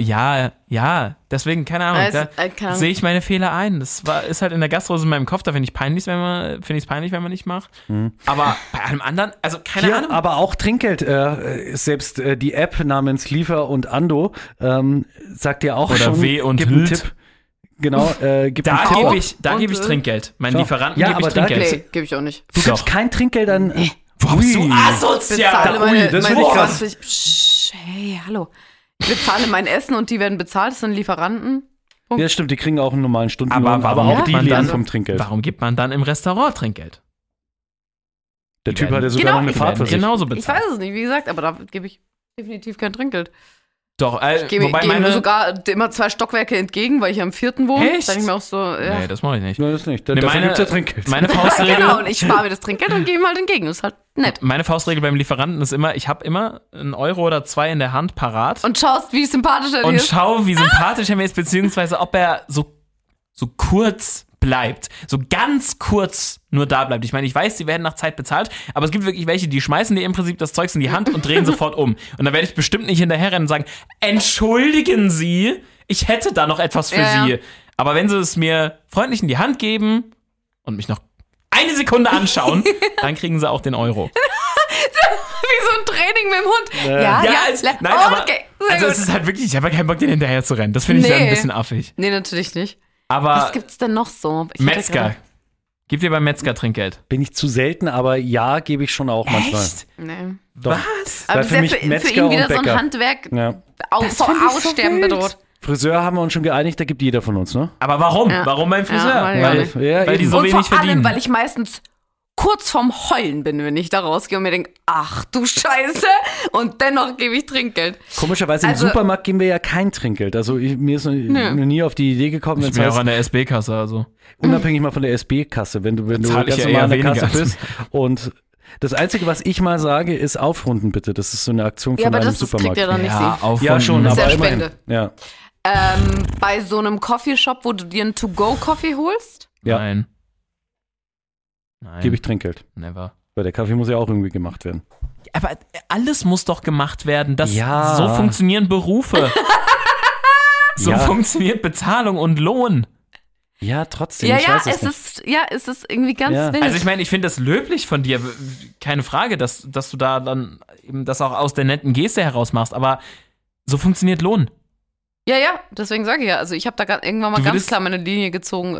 Ja. Deswegen, keine Ahnung. Also, Da keine Ahnung. sehe ich meine Fehler ein. ist halt in der Gastro so in meinem Kopf, da finde ich es peinlich, wenn man nicht macht. Aber bei allem anderen, also keine Hier, Ahnung. aber auch Trinkgeld, selbst die App namens Liefer und Ando sagt dir auch Oder schon, W und gib einen Hült. Tipp. Genau, gib einen Da Tipp. gebe ich Und, Trinkgeld. Meinen schau. Lieferanten Ja, gebe ich aber da Trinkgeld. Nee, gebe ich auch nicht. Du Doch. gibst kein Trinkgeld an. Boah, bist du Ui. asozial. Bezahle ui, meine, das ist meine wirklich krass. 20. Psch, hey, hallo. Ich bezahle mein Essen und die werden bezahlt. Das sind Lieferanten. Ja, stimmt, die kriegen auch einen normalen Stundenlohn, Aber warum auch gibt die man leben dann- vom Trinkgeld. Warum gibt man dann im Restaurant Trinkgeld? Der Die Typ werden- hat ja sogar Genau, noch eine die Fahrt für sich. Genauso Ich bezahlt. weiß es nicht, wie gesagt, aber da gebe ich definitiv kein Trinkgeld. Doch, Ich gebe wobei mir meine... sogar immer 2 Stockwerke entgegen, weil ich am 4. wohne. Echt? Dann ich mir auch so, ja. Nee, das mache ich nicht. Nein, das nicht. Nee, Dafür gibt's ja Trinkgeld. meine Faustregel... Genau, und ich spare mir das Trinkgeld und gebe ihm halt entgegen. Das ist halt nett. Meine Faustregel beim Lieferanten ist immer, ich habe immer 1 Euro oder 2 in der Hand parat Und schaust, wie sympathisch er dir und ist. schaue, wie sympathisch er mir ist, beziehungsweise ob er so kurz bleibt. So ganz kurz nur da bleibt. Ich meine, ich weiß, die werden nach Zeit bezahlt, aber es gibt wirklich welche, die schmeißen dir im Prinzip das Zeugs in die Hand und drehen sofort um. Und dann werde ich bestimmt nicht hinterherrennen und sagen, entschuldigen Sie, ich hätte da noch etwas für Ja, Sie. ja. Aber wenn Sie es mir freundlich in die Hand geben und mich noch 1 Sekunde anschauen, dann kriegen Sie auch den Euro. Wie so ein Training mit dem Hund. Ja, nein, aber okay, sehr also gut. es ist halt wirklich, ich habe ja keinen Bock, den hinterher zu rennen. Das finde ich dann ein Nee. bisschen affig. Nee, natürlich nicht. Aber Was gibt's denn noch so? Ich hatte Metzger. gerade- Gib dir beim Metzger Trinkgeld. Bin ich zu selten, aber ja, gebe ich schon auch manchmal. Nee. Doch. Was? Aber Weil das für ist mich ja für Metzger ihn wieder und so ein Bäcker. Handwerk Ja. vor find ich so Aussterben wild. bedroht. Friseur haben wir uns schon geeinigt, da gibt jeder von uns, ne? Aber warum? Ja. Warum beim Friseur? Ja, weil- weil die eben. so Und wenig vor allem, verdienen. weil ich meistens kurz vorm Heulen bin, wenn ich da rausgehe und mir denke, ach du Scheiße, und dennoch gebe ich Trinkgeld. Komischerweise Also- im Supermarkt geben wir ja kein Trinkgeld. Also mir ist noch nie auf die Idee gekommen, wenn ich es bin ja auch heißt, an der SB-Kasse, also. unabhängig mal von der SB-Kasse, wenn du Zahl ich ganz ja normal eher an der weniger Kasse als bist und Das Einzige, was ich mal sage, ist aufrunden bitte. Das ist so eine Aktion von Ja, aber einem das Supermarkt. kriegt ja dann nicht Ja, sie. aufrunden. Ja, schon, Das ist aber ja immerhin. Spende. Ja. Bei so einem Coffeeshop, wo du dir einen To-Go-Coffee holst? Ja. Nein. Gebe ich Trinkgeld. Never. Weil der Kaffee muss ja auch irgendwie gemacht werden. Aber alles muss doch gemacht werden. Ja. So funktionieren Berufe. So Ja. funktioniert Bezahlung und Lohn. Ja, trotzdem. Ja, ich ja, weiß es nicht. es ist irgendwie ganz Ja. wild. Also ich meine, ich finde das löblich von dir. Keine Frage, dass du da dann eben das auch aus der netten Geste heraus machst. Aber so funktioniert Lohn. Ja, deswegen sage ich ja. Also ich habe da irgendwann mal Du ganz würdest- klar meine Linie gezogen,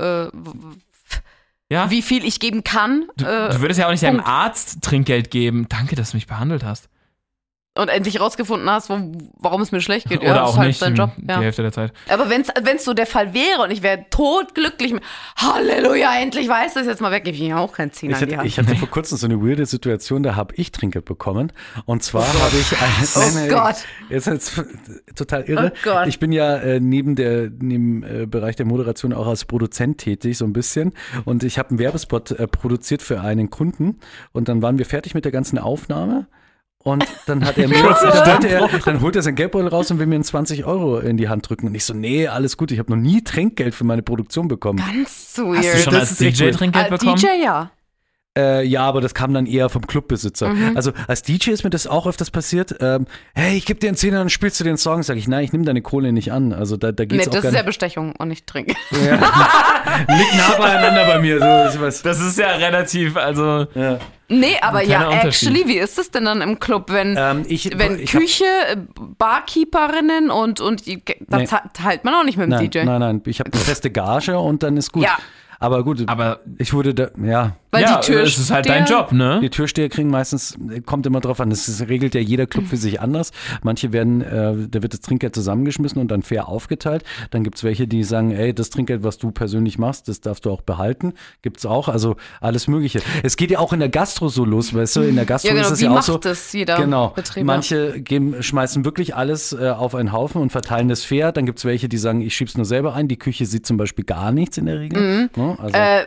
Ja. wie viel ich geben kann. Du würdest ja auch nicht deinem Punkt. Arzt Trinkgeld geben. Danke, dass du mich behandelt hast. Und endlich rausgefunden hast, warum es mir schlecht geht. Oder ja, das auch ist halt nicht. dein Job. Die Ja. Hälfte der Zeit. Aber wenn's so der Fall wäre und ich wäre totglücklich, Halleluja, endlich weiß das jetzt mal weg, ich bin ja auch kein Zehner in die Hand. Ich hatte vor kurzem so eine weirde Situation, da habe ich Trinkgeld bekommen. Und zwar habe ich Oh Gott. Jetzt total irre. Oh Gott. Ich bin ja neben Bereich der Moderation auch als Produzent tätig, so ein bisschen. Und ich habe einen Werbespot produziert für einen Kunden. Und dann waren wir fertig mit der ganzen Aufnahme. Und dann hat er mir, dann holt er sein Geldbeutel raus und will mir 20 € in die Hand drücken. Und ich so, nee, alles gut, ich habe noch nie Trinkgeld für meine Produktion bekommen. Ganz Hast du weird. schon das als ist echt DJ weird. Trinkgeld bekommen? DJ, ja. Ja, aber das kam dann eher vom Clubbesitzer. Also als DJ ist mir das auch öfters passiert. Hey, ich gebe dir einen Zehner, dann spielst du den Song. Sag ich, nein, ich nehme deine Kohle nicht an. Also da Nee, geht's auch das gar ist ja nicht. Bestechung und nicht Trinken. Liegt nah beieinander bei mir. So, was. Das ist ja relativ, also. Ja. Nee, aber Keiner ja, Unterschied. actually, wie ist es denn dann im Club, wenn Ich Küche, Barkeeperinnen und da Nee. teilt man auch nicht mit dem Nein, DJ. nein. Ich habe eine feste Gage und dann ist gut. Ja. Aber gut, Aber ich wurde da, ja. Weil ja, die es ist halt dein Job, ne? Die Türsteher kriegen meistens, kommt immer drauf an, das regelt ja jeder Club für sich anders. Manche werden, da wird das Trinkgeld zusammengeschmissen und dann fair aufgeteilt. Dann gibt es welche, die sagen, ey, das Trinkgeld, was du persönlich machst, das darfst du auch behalten. Gibt es auch, also alles Mögliche. Es geht ja auch in der Gastro so los, weißt du, in der Gastro Ja, genau, ist es wie ja auch macht so. das jeder Genau, Betrieb? manche schmeißen wirklich alles auf einen Haufen und verteilen das fair. Dann gibt es welche, die sagen, ich schieb's nur selber ein. Die Küche sieht zum Beispiel gar nichts in der Regel. Ne? Also,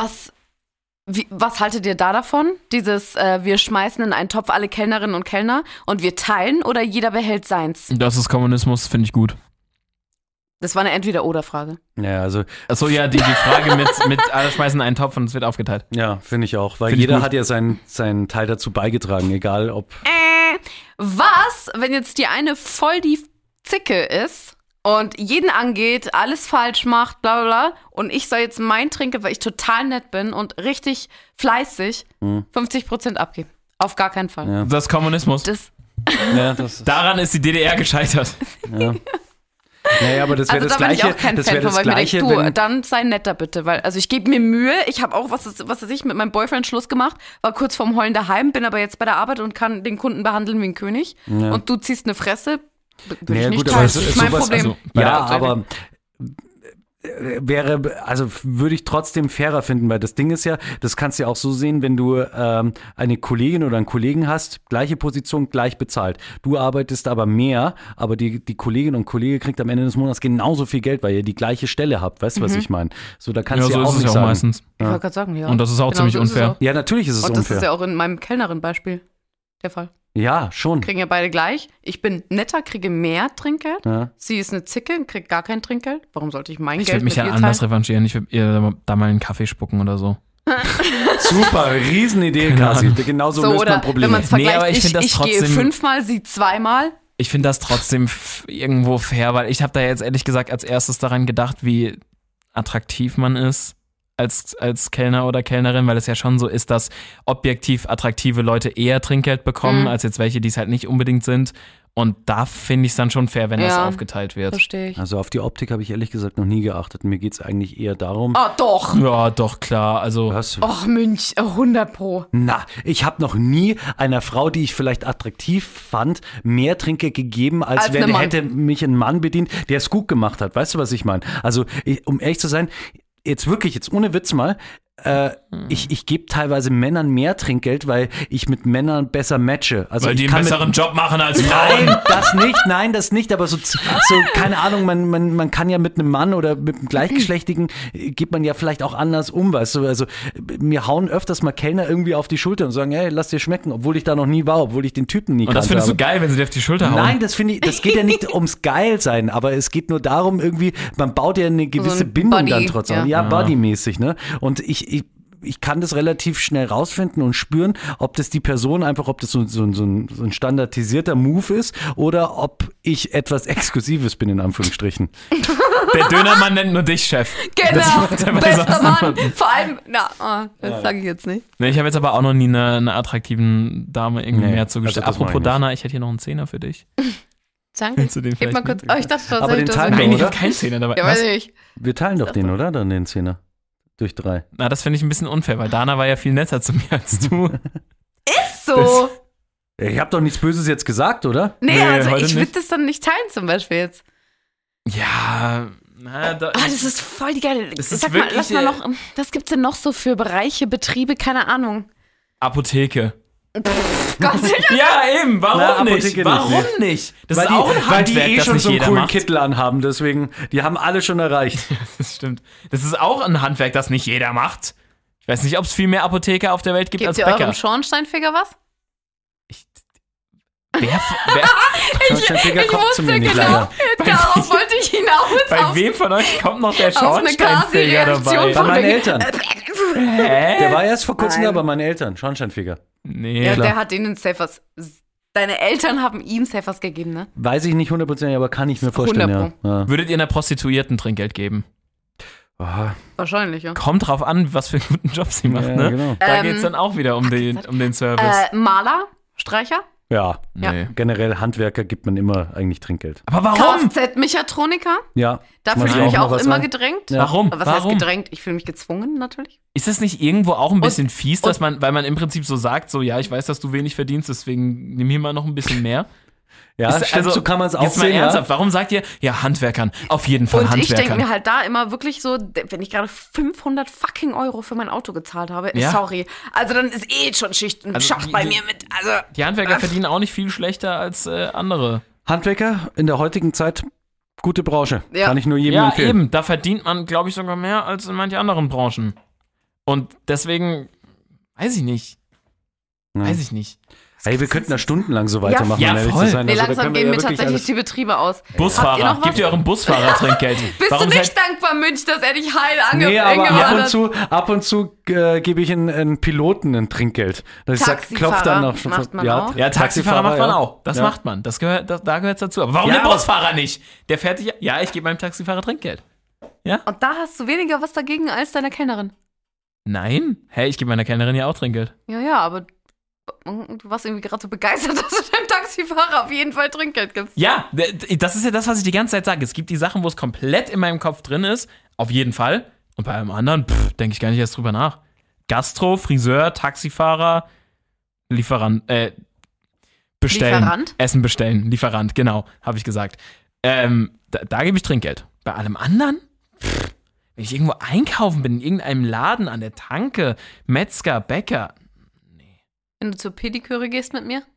Was haltet ihr da davon? Dieses, wir schmeißen in einen Topf alle Kellnerinnen und Kellner und wir teilen oder jeder behält seins? Das ist Kommunismus, finde ich gut. Das war eine Entweder-Oder-Frage. ja, also Achso, ja, die Frage mit alle schmeißen in einen Topf und es wird aufgeteilt. ja, finde ich auch, weil Find ich jeder gut. hat ja seinen Teil dazu beigetragen, egal ob. Was, wenn jetzt die eine voll die Zicke ist und jeden angeht, alles falsch macht, bla bla bla, und ich soll jetzt mein Trinkgeld, weil ich total nett bin und richtig fleißig, 50% abgeben? Auf gar keinen Fall. Ja. Das ist Kommunismus. Das, Ja, das, Daran ist die DDR gescheitert. naja, aber das wäre also das da bin ich Gleiche. auch kein Das Fan wäre von, das weil ich mir Gleiche, denke, du, wenn. dann sei netter bitte, weil, also ich gebe mir Mühe, ich habe auch, was weiß ich, mit meinem Boyfriend Schluss gemacht, war kurz vorm Heulen daheim, bin aber jetzt bei der Arbeit und kann den Kunden behandeln wie ein König und du ziehst eine Fresse, würde Naja, ich nicht gut, teilen, aber das ist mein sowas- Problem. also, bei Ja, der- aber würde ich trotzdem fairer finden, weil das Ding ist ja, das kannst du ja auch so sehen, wenn du eine Kollegin oder einen Kollegen hast, gleiche Position, gleich bezahlt. Du arbeitest aber mehr, aber die Kollegin und Kollege kriegt am Ende des Monats genauso viel Geld, weil ihr die gleiche Stelle habt. Weißt du, was ich meine? So, da kannst Ja, du so ja ist auch es nicht ja auch sagen. meistens. Ich wollte gerade sagen, ja. Und das ist auch Genau ziemlich so ist es unfair. auch. Ja, natürlich ist es Und das unfair. ist ja auch in meinem Kellnerin-Beispiel der Fall. Ja, schon. Kriegen ja beide gleich. Ich bin netter, kriege mehr Trinkgeld. Ja. Sie ist eine Zicke und kriegt gar kein Trinkgeld. Warum sollte ich mein Ich Geld würde mich mit ja ihr anders teilen? revanchieren. Ich würde ihr da mal einen Kaffee spucken oder so. Super, Riesenidee, Kasi. Genauso So, löst oder man Probleme. wenn man es Nee, vergleicht, aber ich find das ich gehe trotzdem- 5-mal, sie 2-mal. Ich finde das trotzdem irgendwo fair, weil ich habe da jetzt ehrlich gesagt als erstes daran gedacht, wie attraktiv man ist als Kellner oder Kellnerin, weil es ja schon so ist, dass objektiv attraktive Leute eher Trinkgeld bekommen, als jetzt welche, die es halt nicht unbedingt sind. Und da finde ich es dann schon fair, wenn das Ja. aufgeteilt wird. Verstehe ich. Also auf die Optik habe ich ehrlich gesagt noch nie geachtet. Mir geht es eigentlich eher darum. Oh, doch. Ja, doch, klar. Also, Was? Och, Münch, 100 Pro. Na, ich habe noch nie einer Frau, die ich vielleicht attraktiv fand, mehr Trinkgeld gegeben, als Als wenn einem Mann. hätte mich ein Mann bedient, der es gut gemacht hat. Weißt du, was ich meine? Also, um ehrlich zu sein, jetzt wirklich, jetzt ohne Witz mal, ich gebe teilweise Männern mehr Trinkgeld, weil ich mit Männern besser matche. Also Weil ich die einen kann besseren Job machen als Frauen. Nein, das nicht, aber so keine Ahnung, man kann ja mit einem Mann oder mit einem Gleichgeschlechtigen geht man ja vielleicht auch anders um, weißt du, also mir hauen öfters mal Kellner irgendwie auf die Schulter und sagen, hey, lass dir schmecken, obwohl ich da noch nie war, obwohl ich den Typen nie kannte. Und das findest du geil, wenn sie dir auf die Schulter hauen? Nein, das geht ja nicht ums Geilsein, aber es geht nur darum, irgendwie, man baut ja eine gewisse Bindung Buddy, dann trotzdem. ja. Buddy-mäßig, ne? Und ich kann das relativ schnell rausfinden und spüren, ob das die Person einfach, ob das so ein standardisierter Move ist oder ob ich etwas Exklusives bin, in Anführungsstrichen. Der Dönermann nennt nur dich, Chef. Genau, bester Mann. Mann. Vor allem, das sage ich jetzt nicht. Nee, ich habe jetzt aber auch noch nie eine attraktiven Dame irgendwie mehr zugestellt. also das mach Apropos ich nicht. Dana, ich hätte hier noch einen Zehner für dich. Danke. Willst du den Gib mal kurz. vielleicht Oh, ich dachte Aber tatsächlich, den dass teilen du- wir, Nein, ich oder? habe keinen Zehner dabei. Ja, Was? weiß ich nicht. Wir teilen doch den, oder? Dann den 10er. Durch 3. Na, das finde ich ein bisschen unfair, weil Dana war ja viel netter zu mir als du. So. Ich habe doch nichts Böses jetzt gesagt, oder? Nee, Nee, also heute ich würde nicht. das dann nicht teilen zum Beispiel jetzt. Ja, na, Das ist voll die geile. Das ist Sag mal, wirklich, lass mal noch, was gibt's denn noch so für Bereiche, Betriebe, keine Ahnung. Apotheke. Gott, Ja, eben, warum Na, nicht? Apotheke Warum nicht, nicht? Das Weil ist auch ein die Handwerk, das schon nicht so einen jeder coolen macht. Kittel anhaben, deswegen, die haben alle schon erreicht. Das stimmt. Das ist auch ein Handwerk, das nicht jeder macht. Ich weiß nicht, ob es viel mehr Apotheker auf der Welt gibt gebt als ihr Bäcker. eurem Schornsteinfeger was? Wer, Schornsteinfeger kommt zu mir nicht, genau, leider. darauf wollte ich hinaus. bei wem von euch kommt noch der auf eine Schornsteinfeger Kasi-Reaktion dabei? Bei meinen wegen- Eltern. Hä? Der war erst vor kurzem Nein. da bei meinen Eltern, Schornsteinfeger. Nee. Ja, klar. der hat denen safe was. Deine Eltern haben ihm safe was gegeben, ne? Weiß ich nicht 100%, aber kann ich mir vorstellen, 100 ja. Würdet ihr einer Prostituierten Trinkgeld geben? Ja. Wahrscheinlich, ja. Kommt drauf an, was für einen guten Job sie macht, Ja, ne? genau. Da geht's dann auch wieder um den Service. Maler, Streicher, Ja, Nee. generell Handwerker gibt man immer eigentlich Trinkgeld. Aber warum? Kfz-Mechatroniker. Ja. Dafür Muss fühle ich noch auch was immer sagen? gedrängt. Ja. Warum? Aber was heißt Warum? gedrängt? Ich fühle mich gezwungen, natürlich. Ist das nicht irgendwo auch ein bisschen fies, dass man, weil man im Prinzip so sagt, so, ja, ich weiß, dass du wenig verdienst, deswegen nimm hier mal noch ein bisschen mehr? Ja, Ist- stimmt, so kann man es auch jetzt mal sehen. ernsthaft, warum sagt ihr, ja, Handwerkern, auf jeden Fall Und ich Handwerkern? denke mir halt da immer wirklich so, wenn ich gerade 500 fucking Euro für mein Auto gezahlt habe, Ja. sorry. Also dann ist schon Schicht und Also Schacht bei mir mit. Also Die Handwerker verdienen auch nicht viel schlechter als andere. Handwerker in der heutigen Zeit, gute Branche. Ja. Kann ich nur jedem Ja, empfehlen. eben, da verdient man, glaube ich, sogar mehr als in manchen anderen Branchen. Und deswegen, weiß ich nicht. Ja. Weiß ich nicht. Hey, wir könnten da stundenlang so weitermachen, Ja, um ehrlich voll. zu sein. nee, Also, da langsam können wir gehen ja mir wirklich tatsächlich alles- die Betriebe aus. Habt ihr Busfahrer, noch was? gebt ihr eurem Busfahrer Trinkgeld. Bist Warum du nicht seid- dankbar, Münch, dass er dich heil Nee, aber angefeuert ab und zu gebe ich einen Piloten ein Trinkgeld. Dass ich sag, klopf dann noch. macht man auch. Ja, Taxifahrer macht man ja. auch. Das Ja. macht man. Das gehört, da gehört es dazu. Aber warum Ja, der aber- Busfahrer nicht? Der fährt sich. Ja, ich gebe meinem Taxifahrer Trinkgeld. Und da hast du weniger was dagegen als deine Kellnerin. Nein? Hey, ich gebe meiner Kellnerin ja auch Trinkgeld. Ja, aber du warst irgendwie gerade so begeistert, dass du deinem Taxifahrer auf jeden Fall Trinkgeld gibst. Ja, das ist ja das, was ich die ganze Zeit sage. Es gibt die Sachen, wo es komplett in meinem Kopf drin ist. Auf jeden Fall. Und bei einem anderen, denke ich gar nicht erst drüber nach. Gastro, Friseur, Taxifahrer, Lieferant, bestellen. Lieferant? Essen bestellen. Lieferant, genau, habe ich gesagt. Da gebe ich Trinkgeld. Bei allem anderen, wenn ich irgendwo einkaufen bin, in irgendeinem Laden, an der Tanke, Metzger, Bäcker. Wenn du zur Pediküre gehst mit mir,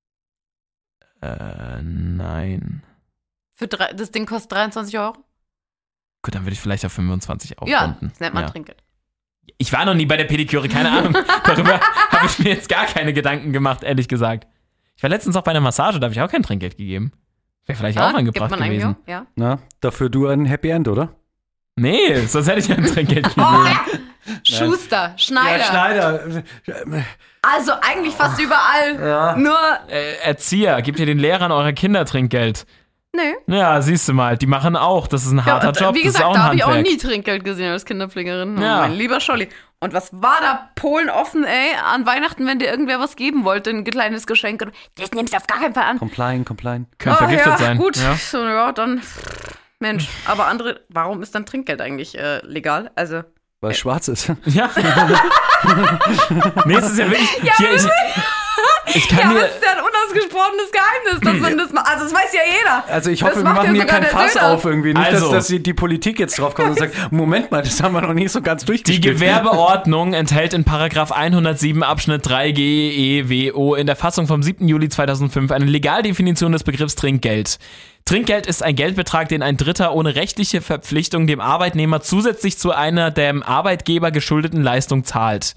Nein. das Ding kostet 23 Euro. Gut, dann würde ich vielleicht auf 25 Ja, aufrunden. das nennt man Ja. Trinkgeld. Ich war noch nie bei der Pediküre, keine Ahnung. Darüber habe ich mir jetzt gar keine Gedanken gemacht, ehrlich gesagt. Ich war letztens auch bei einer Massage, da habe ich auch kein Trinkgeld gegeben. Wäre vielleicht auch angebracht gibt man eigentlich gewesen. auch, ja. Na, dafür du ein Happy End, oder? Nee, sonst hätte ich ein Trinkgeld Oh, gegeben. Schuster, Schneider. Schneider. Also eigentlich fast überall. Ja. Nur, Erzieher, gebt ihr den Lehrern eurer Kinder Trinkgeld. nö. Ja, siehst du mal, die machen auch. Das ist ein harter und, Job, wie das ist gesagt, auch da ein habe ich auch Handwerk. nie Trinkgeld gesehen als Kinderpflegerin. Ja. Mein lieber Scholli. Und was war da Polen offen, ey, an Weihnachten, wenn dir irgendwer was geben wollte, ein kleines Geschenk. Und das nimmst du auf gar keinen Fall an. Complying. Können vergiftet ja, sein. Gut, Ja. so, ja, dann, Mensch. Aber andere, warum ist dann Trinkgeld eigentlich legal? Also, Weil es schwarz ist. Ja. Nee, es ist ja wirklich. Ich kann Ja, aber mir... es ist ja ein unausgesprochenes Geheimnis, dass man das macht. Also das weiß ja jeder. Also ich hoffe, Das wir macht machen ja hier sogar kein der Fass Söder. auf irgendwie. Nicht, Also. dass die Politik jetzt drauf kommt und sagt, Moment mal, das haben wir noch nicht so ganz Die durchgespielt. Gewerbeordnung enthält in Paragraph 107 Abschnitt 3 GEWO in der Fassung vom 7. Juli 2005 eine Legaldefinition des Begriffs Trinkgeld. Trinkgeld ist ein Geldbetrag, den ein Dritter ohne rechtliche Verpflichtung dem Arbeitnehmer zusätzlich zu einer dem Arbeitgeber geschuldeten Leistung zahlt.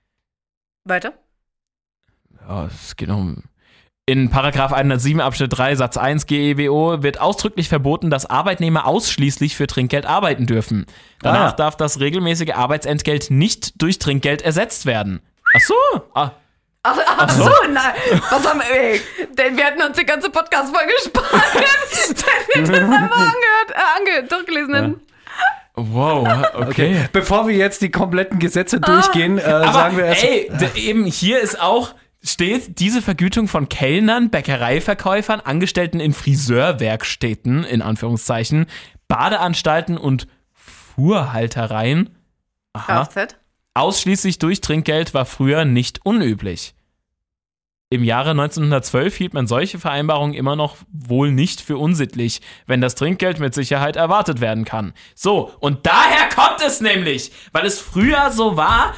Weiter? Ja, es geht um... In Paragraph 107 Abschnitt 3 Satz 1 GEWO wird ausdrücklich verboten, dass Arbeitnehmer ausschließlich für Trinkgeld arbeiten dürfen. Danach darf das regelmäßige Arbeitsentgelt nicht durch Trinkgeld ersetzt werden. Ach so. Ach so, nein. Was haben wir? Denn wir hätten uns die ganze Podcast-Folge gespart, wenn wir das einfach durchgelesen hätten. Wow, okay. Bevor wir jetzt die kompletten Gesetze durchgehen, sagen wir erst... Eben hier ist auch... steht diese Vergütung von Kellnern, Bäckereiverkäufern, Angestellten in Friseurwerkstätten, in Anführungszeichen, Badeanstalten und Fuhrhaltereien ausschließlich durch Trinkgeld war früher nicht unüblich. Im Jahre 1912 hielt man solche Vereinbarungen immer noch wohl nicht für unsittlich, wenn das Trinkgeld mit Sicherheit erwartet werden kann. So, und daher kommt es nämlich, weil es früher so war,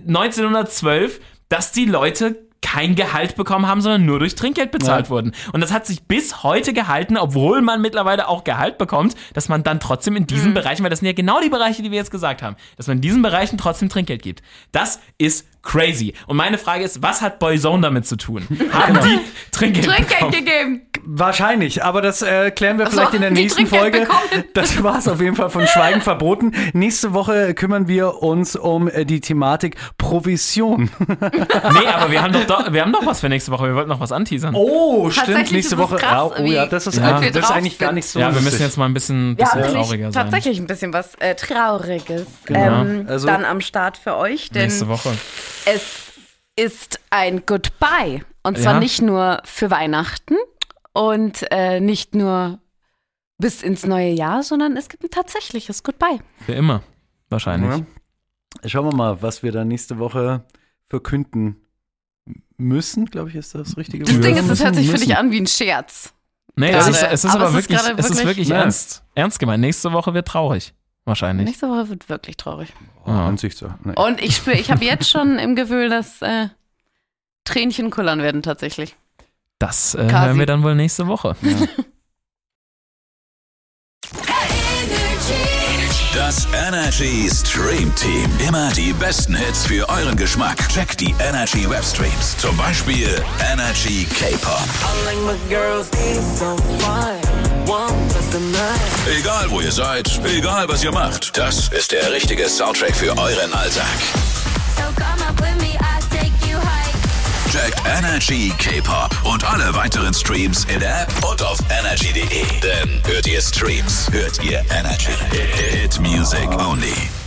1912, dass die Leute kein Gehalt bekommen haben, sondern nur durch Trinkgeld bezahlt wurden. Und das hat sich bis heute gehalten, obwohl man mittlerweile auch Gehalt bekommt, dass man dann trotzdem in diesen Bereichen, weil das sind ja genau die Bereiche, die wir jetzt gesagt haben, dass man in diesen Bereichen trotzdem Trinkgeld gibt. Das ist crazy. Und meine Frage ist, was hat Boyzone damit zu tun? Haben die Trinkgeld gegeben? Wahrscheinlich, aber das klären wir vielleicht in der die nächsten Trinkgeld Folge. bekommen. Das war es auf jeden Fall von Schweigen verboten. Nächste Woche kümmern wir uns um die Thematik Provision. Nee, aber wir haben doch was für nächste Woche. Wir wollten noch was anteasern. Oh, stimmt. Tatsächlich Nächste ist es Woche. krass, Das ist wie das ist eigentlich gar nicht so Ja, wir lustig. müssen jetzt mal ein bisschen trauriger sein. Tatsächlich ein bisschen was Trauriges. Genau. Also- dann am Start für euch, denn Nächste Woche. es ist ein Goodbye. Und zwar nicht nur für Weihnachten und nicht nur bis ins neue Jahr, sondern es gibt ein tatsächliches Goodbye. Für immer. Wahrscheinlich. Ja. Schauen wir mal, was wir dann nächste Woche verkünden müssen, glaube ich, ist das richtige Das Wort. Ding ist, es hört sich für Müssen. dich an wie ein Scherz. Nee, Gerade. es ist Aber aber es ist wirklich, gerade es ist wirklich- wirklich Ja. ernst gemeint. Nächste Woche wird traurig. Wahrscheinlich. Nächste Woche wird wirklich traurig. An sich so. Nee. Und ich habe jetzt schon im Gefühl, dass Tränchen kullern werden tatsächlich. Das Kasi. hören wir dann wohl nächste Woche. Das Energy Stream Team. Immer die besten Hits für euren Geschmack. Checkt die Energy Webstreams. Zum Beispiel Energy K-Pop. Egal wo ihr seid, egal was ihr macht. Das ist der richtige Soundtrack für euren Alltag. Checkt Energy K-Pop und alle weiteren Streams in der App und auf energy.de. Denn hört ihr Streams, hört ihr Energy. Hit Music only.